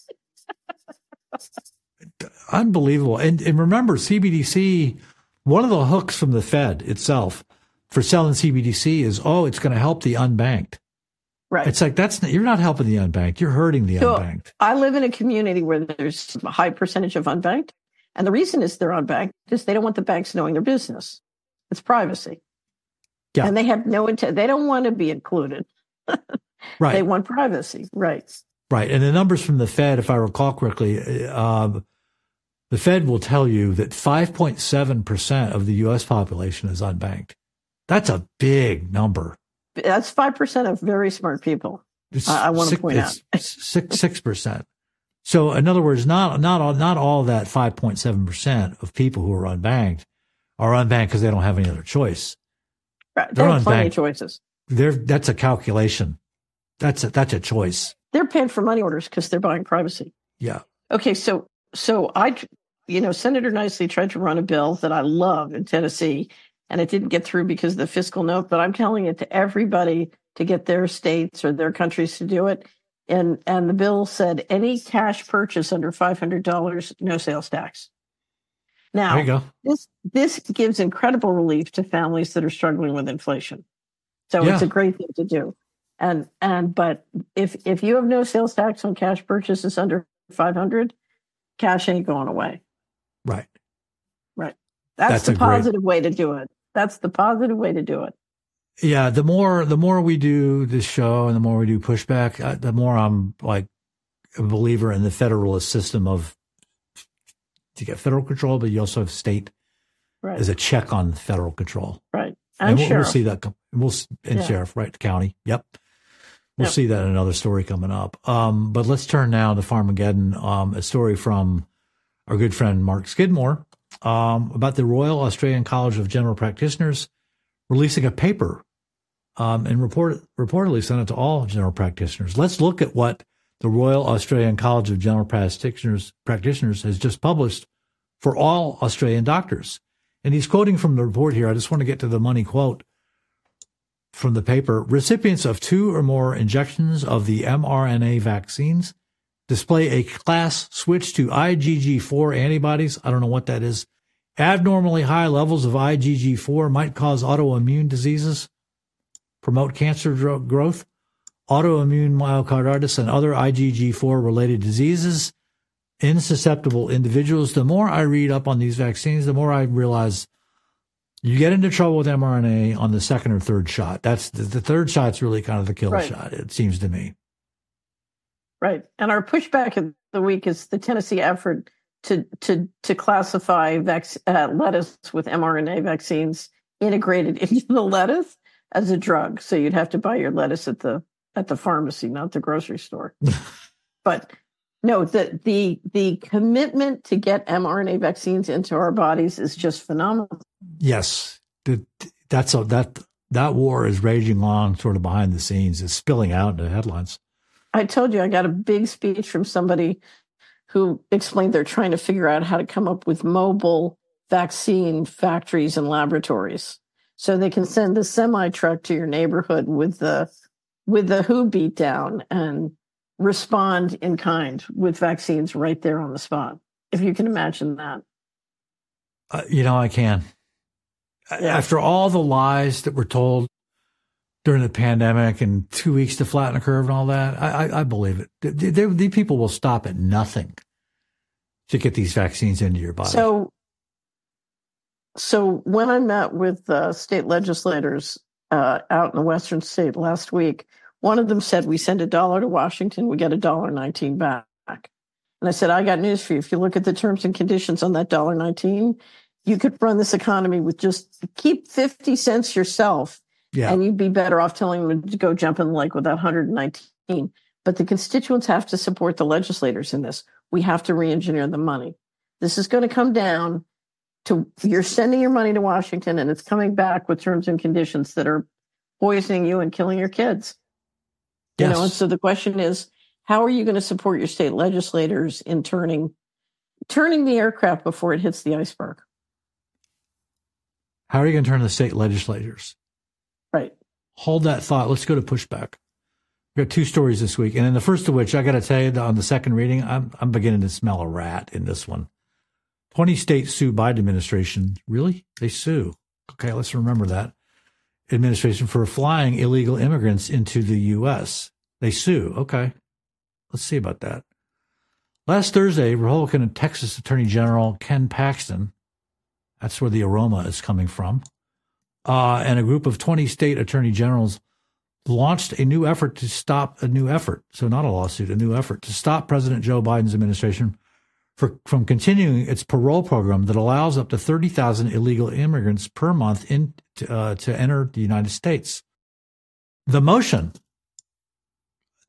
Unbelievable. And, and remember, C B D C, one of the hooks from the Fed itself for selling C B D C is, oh, it's going to help the unbanked. Right. It's like, that's you're not helping the unbanked. You're hurting the so unbanked. I live in a community where there's a high percentage of unbanked. And the reason is they're unbanked is they don't want the banks knowing their business. It's privacy. Yeah. And they have no intent. They don't want to be included. Right. They want privacy. Right. Right. And the numbers from the Fed, if I recall correctly, um, the Fed will tell you that five point seven percent of the U S population is unbanked. That's a big number. That's five percent of very smart people. I, I want to point it's out six six percent. So in other words, not not all not all that five point seven percent of people who are unbanked are unbanked because they don't have any other choice. Right. They're unbanked. Plenty of choices. They're, that's a calculation. That's a, that's a choice. They're paying for money orders because they're buying privacy. Yeah. Okay. So, so I, you know, Senator Nicely tried to run a bill that I love in Tennessee, and it didn't get through because of the fiscal note, but I'm telling it to everybody to get their states or their countries to do it. And, and the bill said any cash purchase under five hundred dollars, no sales tax. Now, there you go. this, this gives incredible relief to families that are struggling with inflation. So yeah. It's a great thing to do. And, and, but if, if you have no sales tax on cash purchases under five hundred, cash ain't going away. Right. Right. That's, That's the positive great... way to do it. That's the positive way to do it. Yeah. The more, the more we do this show and the more we do pushback, uh, the more I'm like a believer in the federalist system of to get federal control, but you also have state right. as a check on federal control. Right. And, and we'll, sheriff. we'll see that. We'll, and yeah. sheriff, right? County. Yep. We'll yep. see that in another story coming up. Um, but let's turn now to Farmageddon, um, a story from our good friend Mark Skidmore, um, about the Royal Australian College of General Practitioners releasing a paper, um, and report, reportedly sent it to all general practitioners. Let's look at what the Royal Australian College of General Practitioners, Practitioners has just published for all Australian doctors. And he's quoting from the report here. I just want to get to the money quote from the paper. Recipients of two or more injections of the mRNA vaccines display a class switch to I G G four antibodies. I don't know what that is. Abnormally high levels of I G G four might cause autoimmune diseases, promote cancer growth, autoimmune myocarditis, and other I G G four related diseases in susceptible individuals. The more I read up on these vaccines, the more I realize you get into trouble with mRNA on the second or third shot. That's the, the third shot's really kind of the kill right. shot, it seems to me. Right. And our pushback of the week is the Tennessee effort to to to classify vac- uh, lettuce with mRNA vaccines integrated into the lettuce as a drug. So you'd have to buy your lettuce at the at the pharmacy, not the grocery store. But no, the the the commitment to get mRNA vaccines into our bodies is just phenomenal. Yes, that's a, that that war is raging on, sort of behind the scenes. It's spilling out into headlines. I told you I got a big speech from somebody who explained they're trying to figure out how to come up with mobile vaccine factories and laboratories, so they can send the semi truck to your neighborhood with the with the W H O beat down and respond in kind with vaccines right there on the spot. If you can imagine that. Uh, you know, I can. Yeah. After all the lies that were told during the pandemic and two weeks to flatten the curve and all that, I, I, I believe it. They, they, these people will stop at nothing to get these vaccines into your body. So, so when I met with uh, state legislators uh, out in the Western state last week, one of them said, we send a dollar to Washington, we get a dollar nineteen back. And I said, I got news for you. If you look at the terms and conditions on that dollar nineteen, you could run this economy with just keep fifty cents yourself. Yeah. And you'd be better off telling them to go jump in the lake with that one hundred nineteen. But the constituents have to support the legislators in this. We have to re-engineer the money. This is going to come down to you're sending your money to Washington and it's coming back with terms and conditions that are poisoning you and killing your kids. You yes. know, and so the question is, how are you going to support your state legislators in turning turning the aircraft before it hits the iceberg? How are you going to turn the state legislators? Right. Hold that thought. Let's go to pushback. We've got two stories this week. And in the first of which, I got to tell you, on the second reading, I'm, I'm beginning to smell a rat in this one. twenty states sue Biden administration. Really? They sue. Okay, let's remember that. Administration for flying illegal immigrants into the U S. They sue. Okay. Let's see about that. Last Thursday, Republican and Texas Attorney General Ken Paxton, that's where the aroma is coming from, uh, and a group of twenty state attorney generals launched a new effort to stop a new effort. So not a lawsuit, a new effort to stop President Joe Biden's administration for, from continuing its parole program that allows up to thirty thousand illegal immigrants per month in, uh, to enter the United States. The motion,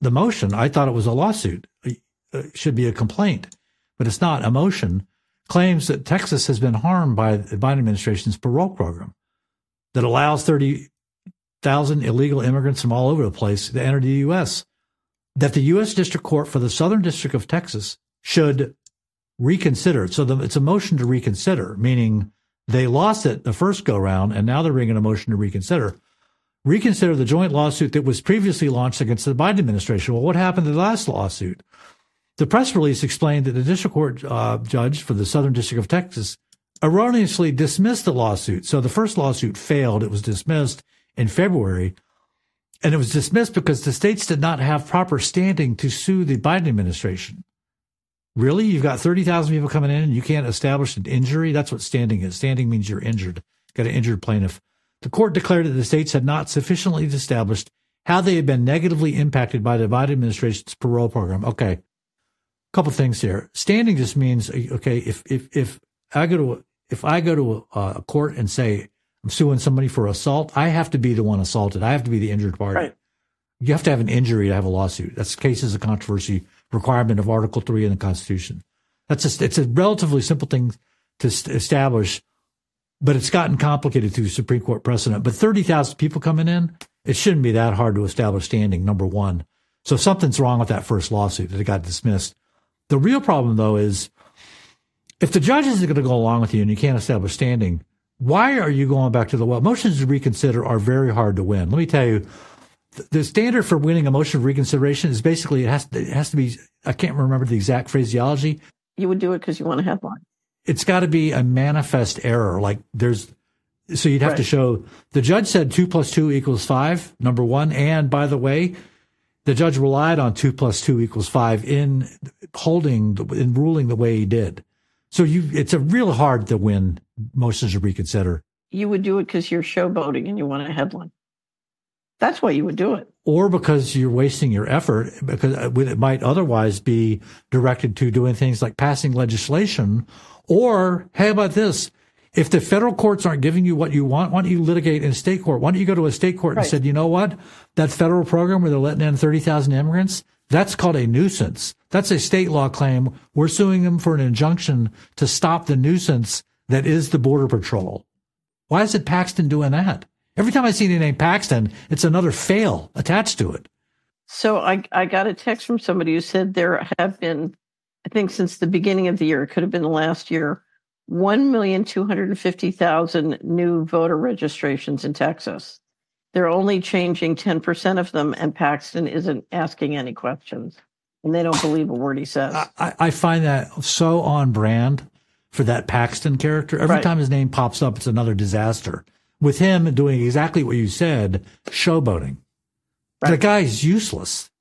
the motion, I thought it was a lawsuit. It should be a complaint, but it's not. A motion claims that Texas has been harmed by the Biden administration's parole program that allows thirty thousand illegal immigrants from all over the place to enter the U S, that the U S District Court for the Southern District of Texas should reconsider. So the, it's a motion to reconsider, meaning they lost it the first go round, and now they're bringing a motion to reconsider. Reconsider the joint lawsuit that was previously launched against the Biden administration. Well, what happened to the last lawsuit? The press release explained that the district court uh, judge for the Southern District of Texas erroneously dismissed the lawsuit. So the first lawsuit failed. It was dismissed in February, and it was dismissed because the states did not have proper standing to sue the Biden administration. Really? You've got thirty thousand people coming in and you can't establish an injury? That's what standing is. Standing means you're injured. Got an injured plaintiff. The court declared that the states had not sufficiently established how they had been negatively impacted by the Biden administration's parole program. Okay. Couple things here. Standing just means, okay, if, if, if I go to, a, if I go to a, a court and say I'm suing somebody for assault, I have to be the one assaulted. I have to be the injured party. Right. You have to have an injury to have a lawsuit. That's cases of controversy requirement of Article three in the Constitution. That's just, it's a relatively simple thing to establish, but it's gotten complicated through Supreme Court precedent. But thirty thousand people coming in, it shouldn't be that hard to establish standing, number one. So something's wrong with that first lawsuit that it got dismissed. The real problem, though, is if the judge isn't going to go along with you and you can't establish standing, why are you going back to the well? Motions to reconsider are very hard to win. Let me tell you, the standard for winning a motion of reconsideration is basically it has to, it has to be, I can't remember the exact phraseology. You would do it because you want a headline. It's got to be a manifest error. Like there's, so you'd have right. to show the judge said two plus two equals five, number one. And by the way, the judge relied on two plus two equals five in holding, in ruling the way he did. So you, it's a real hard to win motions to reconsider. You would do it because you're showboating and you want a headline. That's why you would do it. Or because you're wasting your effort, because it might otherwise be directed to doing things like passing legislation. Or, hey, how about this? If the federal courts aren't giving you what you want, why don't you litigate in state court? Why don't you go to a state court right. and said, you know what? That federal program where they're letting in thirty thousand immigrants, that's called a nuisance. That's a state law claim. We're suing them for an injunction to stop the nuisance that is the Border Patrol. Why isn't Paxton doing that? Every time I see the name Paxton, it's another fail attached to it. So I, I got a text from somebody who said there have been, I think since the beginning of the year, it could have been last year, one million two hundred fifty thousand new voter registrations in Texas. They're only changing ten percent of them, and Paxton isn't asking any questions. And they don't believe a word he says. I, I find that so on brand for that Paxton character. Every right. time his name pops up, it's another disaster. With him doing exactly what you said, showboating. Right. The guy's useless.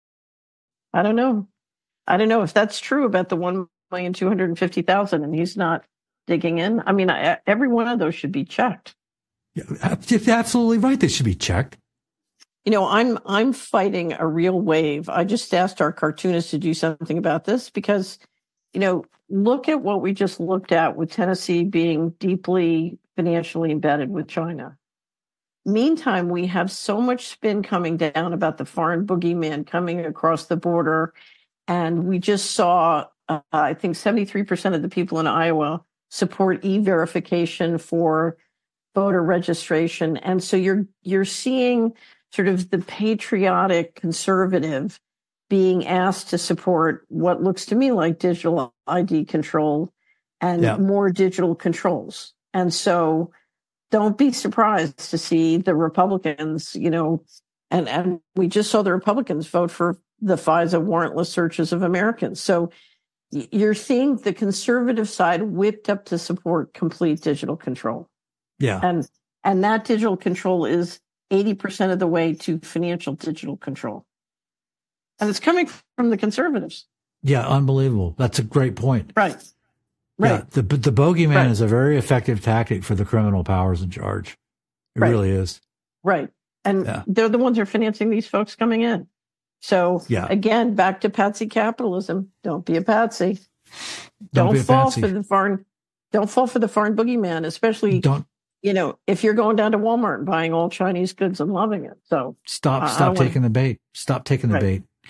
I don't know. I don't know if that's true about the one million two hundred fifty thousand and he's not digging in. I mean, I, every one of those should be checked. Yeah, you're absolutely right. They should be checked. You know, I'm I'm fighting a real wave. I just asked our cartoonist to do something about this because, you know, look at what we just looked at with Tennessee being deeply financially embedded with China. Meantime, we have so much spin coming down about the foreign boogeyman coming across the border. And we just saw, uh, I think seventy-three percent of the people in Iowa support e-verification for voter registration. And so you're you're seeing sort of the patriotic conservative being asked to support what looks to me like digital I D control and yeah. more digital controls. And so don't be surprised to see the Republicans, you know, and, and we just saw the Republicans vote for the FISA warrantless searches of Americans. So you're seeing the conservative side whipped up to support complete digital control. Yeah. And and that digital control is eighty percent of the way to financial digital control. And it's coming from the conservatives. Yeah, unbelievable. That's a great point. Right. Right. Yeah, the the bogeyman right. is a very effective tactic for the criminal powers in charge. It right. really is. Right. And yeah. they're the ones who are financing these folks coming in. So yeah. again, back to patsy capitalism. Don't be a patsy. Don't, don't be a fall patsy. for the foreign. Don't fall for the foreign boogeyman, especially don't. You know, if you're going down to Walmart and buying all Chinese goods and loving it. So stop, stop taking want... the bait. Stop taking the right. bait.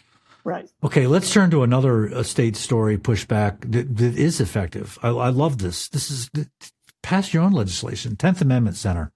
Right. Okay, let's turn to another uh, state story pushback that, that is effective. I, I love this. This is pass your own legislation. tenth Amendment Center.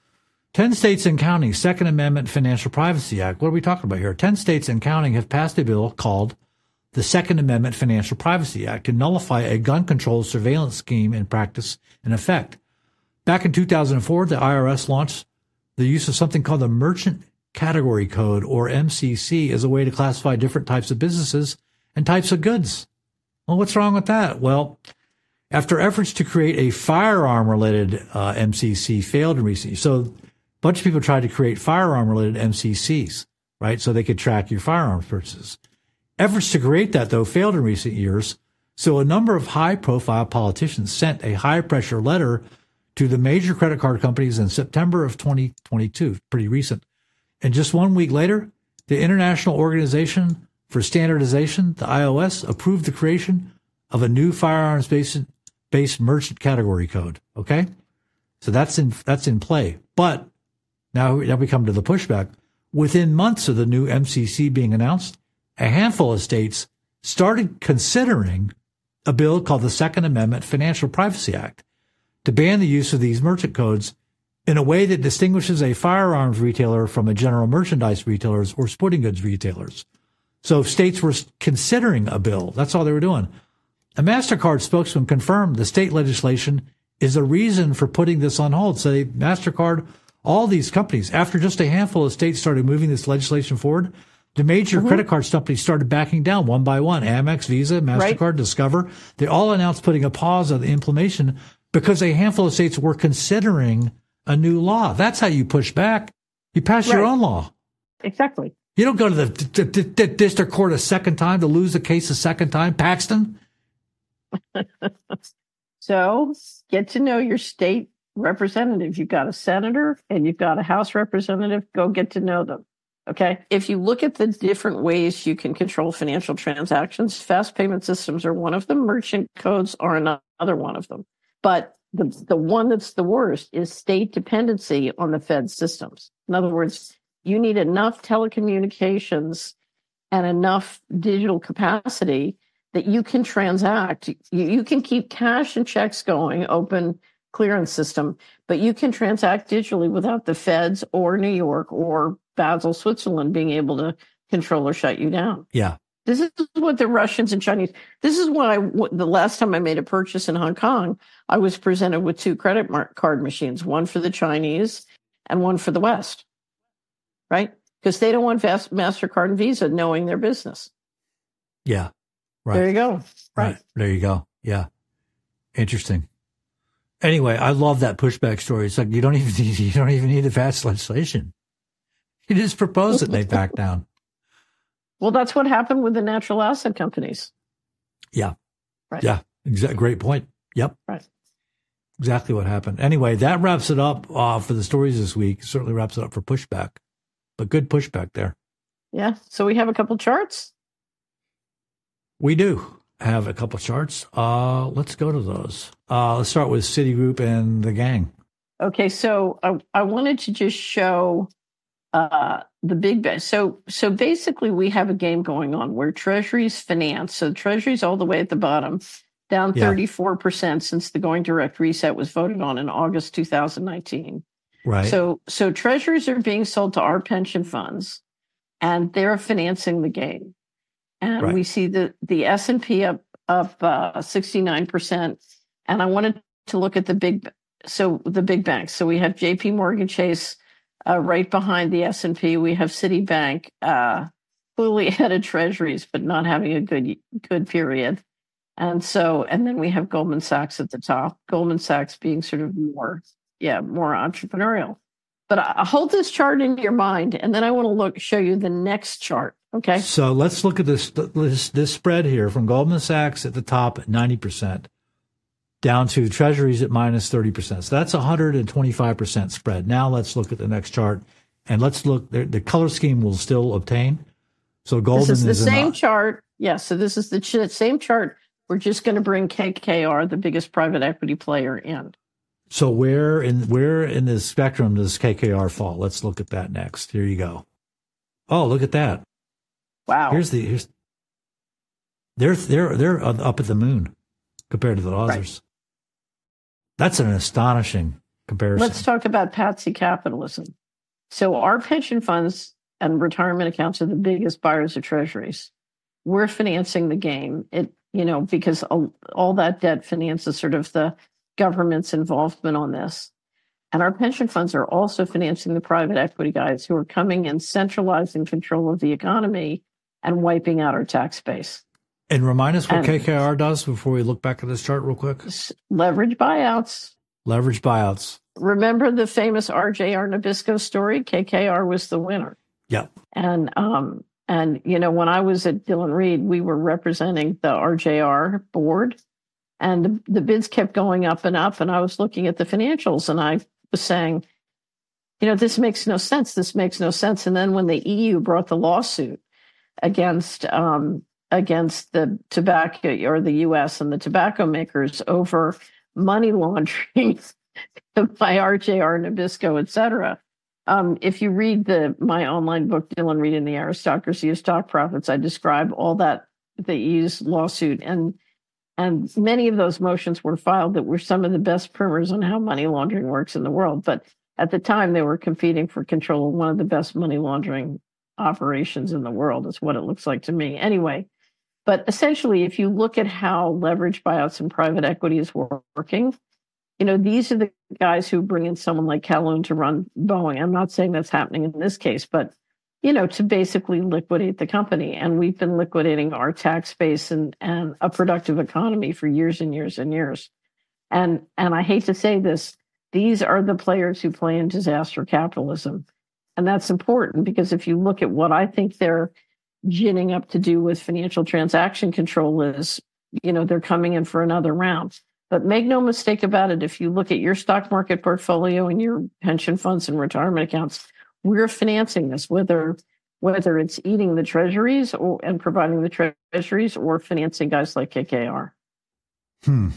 Ten states and counting, Second Amendment Financial Privacy Act. What are we talking about here? Ten states and counting have passed a bill called the Second Amendment Financial Privacy Act to nullify a gun control surveillance scheme in practice and effect. Back in two thousand four, the I R S launched the use of something called the Merchant Category Code, or M C C, as a way to classify different types of businesses and types of goods. Well, what's wrong with that? Well, after efforts to create a firearm-related uh, M C C failed in recent years, so a bunch of people tried to create firearm-related M C Cs, right, so they could track your firearms purchases. Efforts to create that, though, failed in recent years, so a number of high-profile politicians sent a high-pressure letter to the major credit card companies in September of twenty twenty-two, pretty recent. And just one week later, the International Organization for Standardization, the I O S, approved the creation of a new firearms-based based merchant category code. Okay, so that's in that's in play. But now, now we come to the pushback. Within months of the new M C C being announced, a handful of states started considering a bill called the Second Amendment Financial Privacy Act to ban the use of these merchant codes in a way that distinguishes a firearms retailer from a general merchandise retailers or sporting goods retailers. So states were considering a bill. That's all they were doing. A MasterCard spokesman confirmed the state legislation is a reason for putting this on hold. So they, MasterCard, all these companies, after just a handful of states started moving this legislation forward, the major mm-hmm. credit card companies started backing down one by one. Amex, Visa, MasterCard, right. Discover. They all announced putting a pause on the implementation because a handful of states were considering a new law. That's how you push back. You pass right. your own law. Exactly. You don't go to the, the, the, the district court a second time to lose the case a second time. Paxton? So get to know your state representative. You've got a senator and you've got a House representative. Go get to know them. Okay. If you look at the different ways you can control financial transactions, fast payment systems are one of them. Merchant codes are another one of them. But the, the one that's the worst is state dependency on the Fed systems. In other words, you need enough telecommunications and enough digital capacity that you can transact. You, you can keep cash and checks going, open clearance system, but you can transact digitally without the Feds or New York or Basel, Switzerland being able to control or shut you down. Yeah. This is what the Russians and Chinese, this is why the last time I made a purchase in Hong Kong, I was presented with two credit card machines, one for the Chinese and one for the West, right? Because they don't want MasterCard and Visa knowing their business. Yeah. Right. There you go. Right. right. There you go. Yeah. Interesting. Anyway, I love that pushback story. It's like you don't even need, you don't even need to pass legislation. You just propose it and they back down. Well, that's what happened with the natural asset companies. Yeah. Right. Yeah. Exactly. Great point. Yep. Right. Exactly what happened. Anyway, that wraps it up uh, for the stories this week. Certainly wraps it up for pushback, but good pushback there. Yeah. So we have a couple charts. We do have a couple charts. Uh, let's go to those. Uh, let's start with Citigroup and the gang. Okay. So I, I wanted to just show uh, the big bet. So, so basically we have a game going on where Treasuries finance. So Treasuries all the way at the bottom, down yeah. thirty-four percent since the going direct reset was voted on in August two thousand nineteen. Right. So, so Treasuries are being sold to our pension funds and they're financing the game. And right. we see the, the S and P up, up uh, sixty-nine percent. And I wanted to look at the big, so the big banks. So we have J P Morgan Chase uh, right behind the S and P. We have Citibank uh, clearly ahead of Treasuries, but not having a good, good period. And so, and then we have Goldman Sachs at the top, Goldman Sachs being sort of more, yeah, more entrepreneurial. But I hold this chart in your mind, and then I want to look, show you the next chart. Okay. So let's look at this, this, this spread here from Goldman Sachs at the top at ninety percent down to Treasuries at minus thirty percent. So that's a one hundred twenty-five percent spread. Now let's look at the next chart and let's look, the, the color scheme will still obtain. So Goldman is the is same in, chart. Yeah. So this is the ch- same chart. We're just going to bring K K R, the biggest private equity player, in. So where in where in the spectrum does K K R fall? Let's look at that next. Here you go. Oh, look at that. Wow. Here's the here's They're they're they're up at the moon compared to the Aussies. Right. That's an astonishing comparison. Let's talk about patsy capitalism. So our pension funds and retirement accounts are the biggest buyers of treasuries. We're financing the game. It, you know, because all, all that debt finances sort of the government's involvement on this. And our pension funds are also financing the private equity guys who are coming in, centralizing control of the economy and wiping out our tax base. And remind us what and K K R does before we look back at this chart real quick. Leverage buyouts. Leverage buyouts. Remember the famous R J R Nabisco story? K K R was the winner. Yeah. And, um, and, you know, when I was at Dillon Read, we were representing the R J R board, and the, the bids kept going up and up. And I was looking at the financials and I was saying, you know, this makes no sense. This makes no sense. And then when the E U brought the lawsuit against, um, against the tobacco or the U S and the tobacco makers over money laundering by R J R Nabisco, et cetera. Um, if you read the my online book, Dillon Read and the Aristocracy of Stock Profits, I describe all that, the E U's lawsuit. And and many of those motions were filed that were some of the best primers on how money laundering works in the world. But at the time, they were competing for control of one of the best money laundering operations in the world, is what it looks like to me. Anyway, but essentially, if you look at how leverage buyouts and private equity is working, you know, these are the guys who bring in someone like Calhoun to run Boeing. I'm not saying that's happening in this case, but, you know, to basically liquidate the company. And we've been liquidating our tax base and, and a productive economy for years and years and years. And, and I hate to say this, these are the players who play in disaster capitalism. And that's important because if you look at what I think they're ginning up to do with financial transaction control is, you know, they're coming in for another round. But make no mistake about it, if you look at your stock market portfolio and your pension funds and retirement accounts, we're financing this, whether whether it's eating the treasuries or and providing the treasuries or financing guys like K K R. Hmm.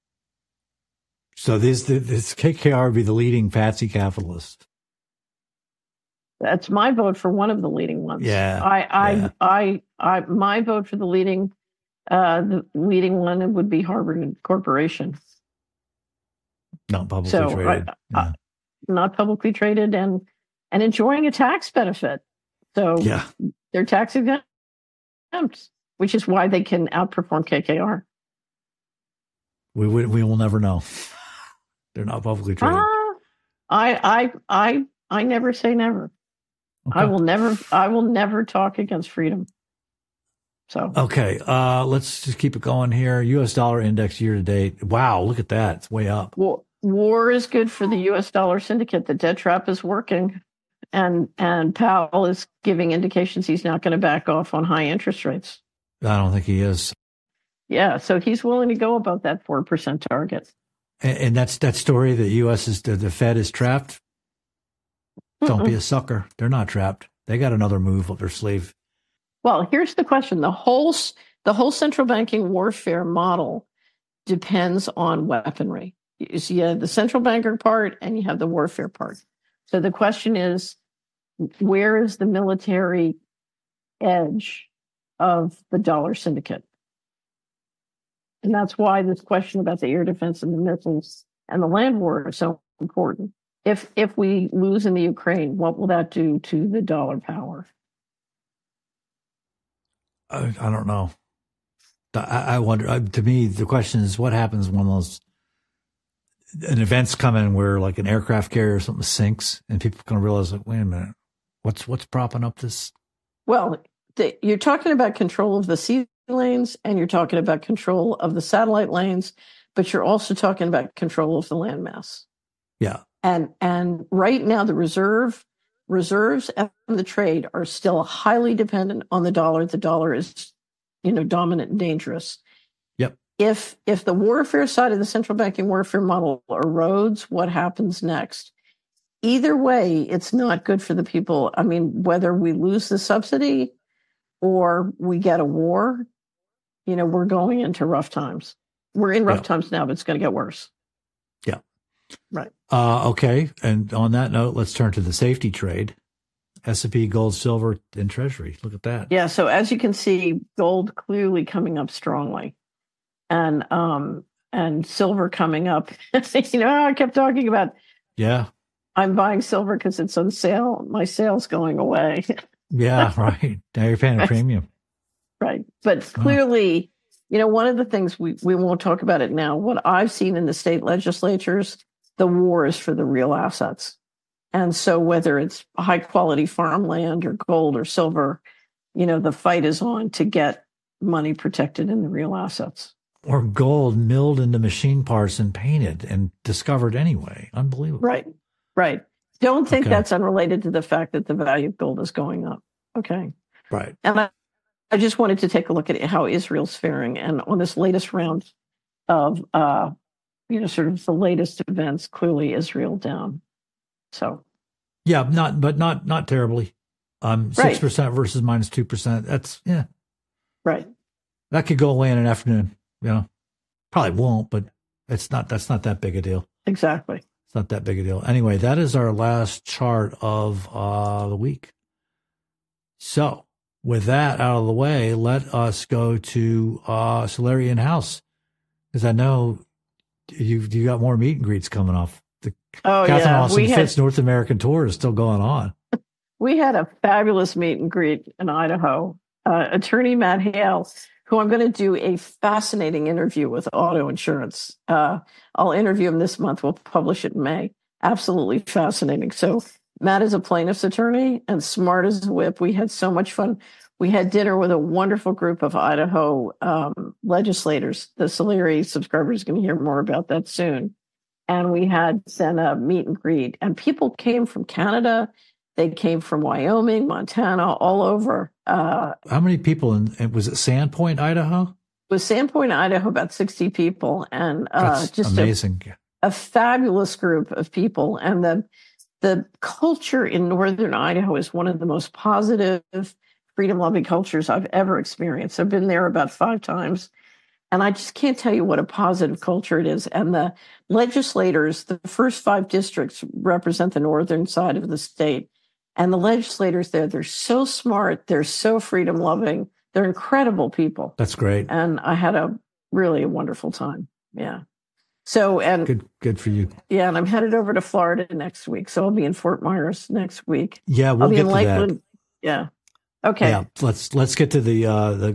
So this this K K R would be the leading patsy capitalist. That's my vote for one of the leading ones. Yeah. I I yeah. I, I I my vote for the leading uh the leading one would be Harvard Corporation. Not publicly so, traded. I, yeah. I, not publicly traded and and enjoying a tax benefit. So yeah. they're tax exempt, which is why they can outperform K K R. We we, we will never know. They're not publicly traded. Uh, I I I I never say never. Okay. I will never I will never talk against freedom. So okay, uh, let's just keep it going here. U S dollar index year to date. Wow, look at that. It's way up. War, war is good for the U S dollar syndicate. The debt trap is working. And and Powell is giving indications he's not going to back off on high interest rates. I don't think he is. Yeah, so he's willing to go above that four percent target. And, and that's that story that U S is, the, the Fed is trapped. Don't Mm-mm. be a sucker. They're not trapped. They got another move up their sleeve. Well, here's the question. The whole, the whole central banking warfare model depends on weaponry. So you have the central banker part and you have the warfare part. So the question is, where is the military edge of the dollar syndicate? And that's why this question about the air defense and the missiles and the land war is so important. If if we lose in the Ukraine, what will that do to the dollar power? I, I don't know. I, I wonder. I, to me, the question is, what happens when those an event's coming where, like, an aircraft carrier or something sinks, and people can realize, like, wait a minute, what's what's propping up this? Well, the, you're talking about control of the sea lanes, and you're talking about control of the satellite lanes, but you're also talking about control of the landmass. Yeah. And and right now, the reserve reserves and the trade are still highly dependent on the dollar. The dollar is, you know, dominant and dangerous. Yep. If if the warfare side of the central banking warfare model erodes, what happens next? Either way, it's not good for the people. I mean, whether we lose the subsidy or we get a war, you know, we're going into rough times. We're in rough yep. times now, but it's going to get worse. Yeah. Right. Uh, okay. And on that note, let's turn to the safety trade. S and P, gold, silver, and treasury. Look at that. Yeah. So as you can see, gold clearly coming up strongly, and um and silver coming up. You know, I kept talking about. Yeah. I'm buying silver because it's on sale. My sale's going away. Yeah. Right. Now you're paying a premium. Right. But clearly, you know, one of the things we we won't talk about it now. What I've seen in the state legislatures, the war is for the real assets. And so whether it's high quality farmland or gold or silver, you know, the fight is on to get money protected in the real assets. Or gold milled into machine parts and painted and discovered anyway. Unbelievable. Right. Right. Don't think Okay. that's unrelated to the fact that the value of gold is going up. Okay. Right. And I, I just wanted to take a look at how Israel's faring. And on this latest round of, uh, you know, sort of the latest events, clearly Israel down. So, Yeah, not, but not, not terribly. Um, Right. six percent versus minus two percent. That's, yeah, right. that could go away in an afternoon. You know, probably won't, but it's not, that's not that big a deal. Exactly. It's not that big a deal. Anyway, that is our last chart of uh, the week. So with that out of the way, let us go to uh, Solarian House, because I know you've you got more meet and greets coming off. The Oh, Catherine yeah. Austin We had, Fitz North American Tour is still going on. we had a fabulous meet and greet in Idaho. Uh, attorney Matt Hale, who I'm going to do a fascinating interview with auto insurance. Uh, I'll interview him this month. We'll publish it in May. Absolutely fascinating. So Matt is a plaintiff's attorney and smart as a whip. We had so much fun. We had dinner with a wonderful group of Idaho um, legislators. The Solari subscribers are going to hear more about that soon. And we had then a meet and greet. And people came from Canada. They came from Wyoming, Montana, all over. Uh, How many people in, was it Sandpoint, Idaho? It was Sandpoint, Idaho, about sixty people. And uh, That's just a, amazing. a fabulous group of people. And the the culture in northern Idaho is one of the most positive, freedom-loving cultures I've ever experienced. I've been there about five times, and I just can't tell you what a positive culture it is. And the legislators, the first five districts represent the northern side of the state. And the legislators there, they're so smart. They're so freedom-loving. They're incredible people. That's great. And I had a really a wonderful time. Yeah. So, and Good, good for you. yeah, and I'm headed over to Florida next week. So I'll be in Fort Myers next week. Yeah, we'll I'll be get in to Lakeland. that. Yeah. Okay. Yeah, let's let's get to the uh, the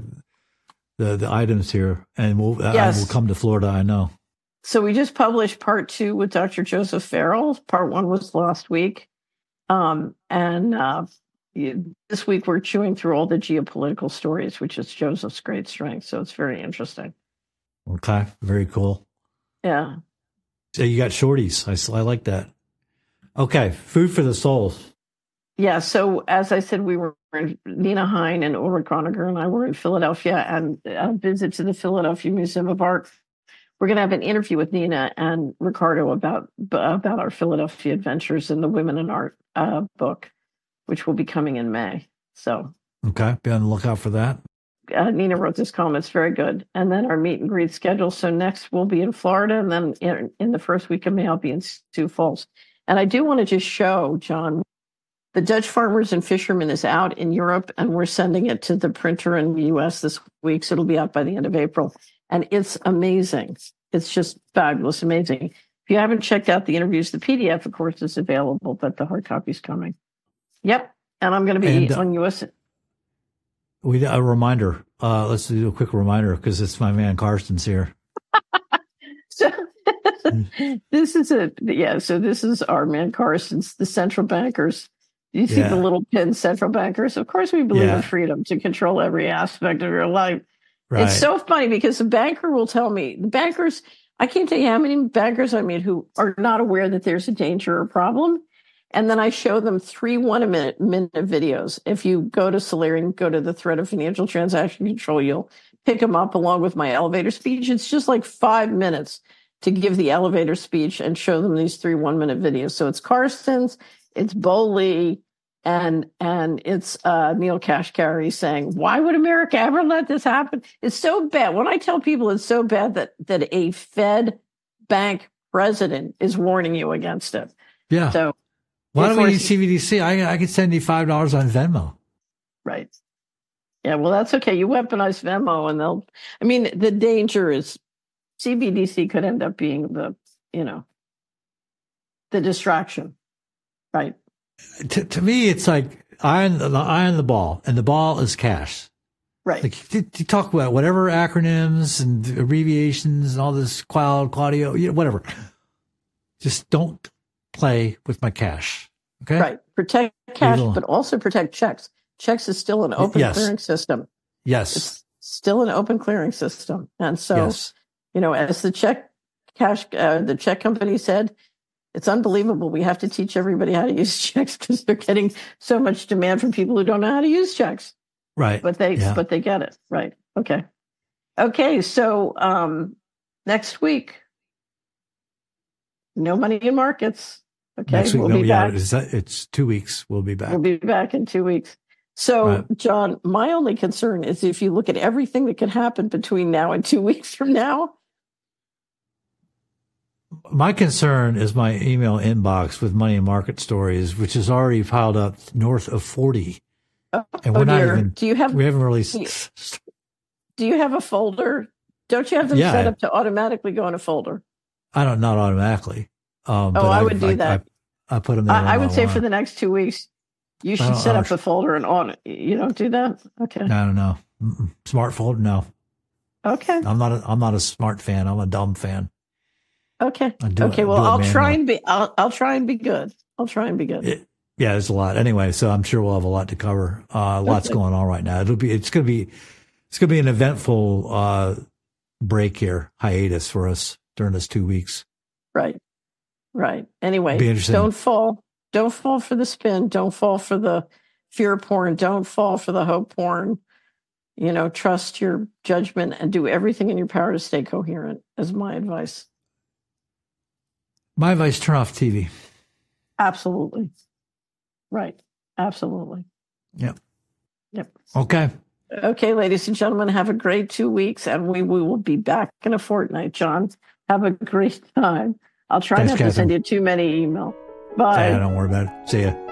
the the items here, and we'll Yes. I will come to Florida. I know. So we just published part two with Doctor Joseph Farrell. Part one was last week. Um, and uh, you- this week we're chewing through all the geopolitical stories, which is Joseph's great strength. So it's very interesting. Okay, very cool. Yeah. So you got shorties. I, s- I like that. Okay, food for the soul. Yeah. So as I said, we were in, Nina Hine and Ulrich Groninger and I were in Philadelphia, and a visit to the Philadelphia Museum of Art. We're going to have an interview with Nina and Ricardo about about our Philadelphia adventures in the Women in Art uh, book, which will be coming in May. So Okay, be on the lookout for that. uh, Nina wrote this column. It's very good. And then our meet and greet schedule. So next we'll be in Florida, and then in, in the first week of May, I'll be in Sioux Falls. And I do want to just show, John, the Dutch Farmers and Fishermen is out in Europe, and we're sending it to the printer in the U S this week. So it'll be out by the end of April. And it's amazing. It's just fabulous, amazing. If you haven't checked out the interviews, the P D F, of course, is available, but the hard copy's coming. Yep. And I'm going to be And, uh, on U S. We a reminder. Uh, let's do a quick reminder because it's my man Karsten's here. So this is a, yeah, so this is our man Carson's, the central bankers. You see Yeah. the little pin central bankers. Of course, we believe Yeah. in freedom to control every aspect of your life. Right. It's so funny because the banker will tell me, the bankers, I can't tell you how many bankers I meet who are not aware that there's a danger or problem. And then I show them three one minute minute videos. If you go to Solari and go to the threat of financial transaction control, you'll pick them up along with my elevator speech. It's just like five minutes to give the elevator speech and show them these three one minute videos. So it's Karsten's, it's Bo Lee, and and it's uh, Neil Kashkari saying, why would America ever let this happen? It's so bad. When I tell people it's so bad that that a Fed bank president is warning you against it. Yeah. So Why do we need C B D C? I, I could send you five dollars on Venmo. Right. Yeah, well, that's okay. You weaponize Venmo and they'll, I mean, the danger is C B D C could end up being the, you know, the distraction. Right. To, to me, it's like eye on, the eye on the ball, and the ball is cash. Right. Like you, you talk about whatever acronyms and abbreviations and all this cloud, Claudio, you know, whatever. Just don't play with my cash. Okay. Right. Protect cash, but also protect checks. Checks is still an open yes. clearing system. Yes. It's still an open clearing system. And so, yes. you know, as the check cash, uh, the check company said, it's unbelievable. We have to teach everybody how to use checks because they're getting so much demand from people who don't know how to use checks. Right. But they, yeah. but they get it. Right. Okay. Okay. So, um, next week, no money in markets. Okay. Next week, we'll no, be yeah, back. it's, it's two weeks. We'll be back. We'll be back in two weeks. So, right. John, my only concern is if you look at everything that could happen between now and two weeks from now. My concern is my email inbox with money and market stories, which is already piled up north of forty. Oh, and we're oh not dear. even, do you have, we haven't really. Do you, do you have a folder? Don't you have them yeah, set I, up to automatically go in a folder? I don't, not automatically. Um, oh, but I I would do I, that. I, I put them there. I, I would say want. for the next two weeks, you should set up a folder and on it. You don't do that? Okay. I don't know. Mm-mm. Smart folder? No. Okay. I'm not a, I'm not a smart fan. I'm a dumb fan. Okay. it, Okay. Well, I'll manually. try and be, I'll, I'll try and be good. I'll try and be good. It, yeah, there's a lot. Anyway, so I'm sure we'll have a lot to cover. Uh, lots okay. going on right now. It'll be, it's going to be, it's going to be an eventful, uh, break here, hiatus for us during this two weeks. Right. Right. Anyway, be interesting. don't fall. Don't fall for the spin. Don't fall for the fear porn. Don't fall for the hope porn. You know, trust your judgment and do everything in your power to stay coherent, is my advice. My advice, turn off T V. Absolutely. Right. Absolutely. Yep. Yep. Okay. Okay, ladies and gentlemen, have a great two weeks, and we, we will be back in a fortnight. John, have a great time. I'll try Thanks, not to Catherine. send you too many emails. Bye. Yeah, don't worry about it. See ya.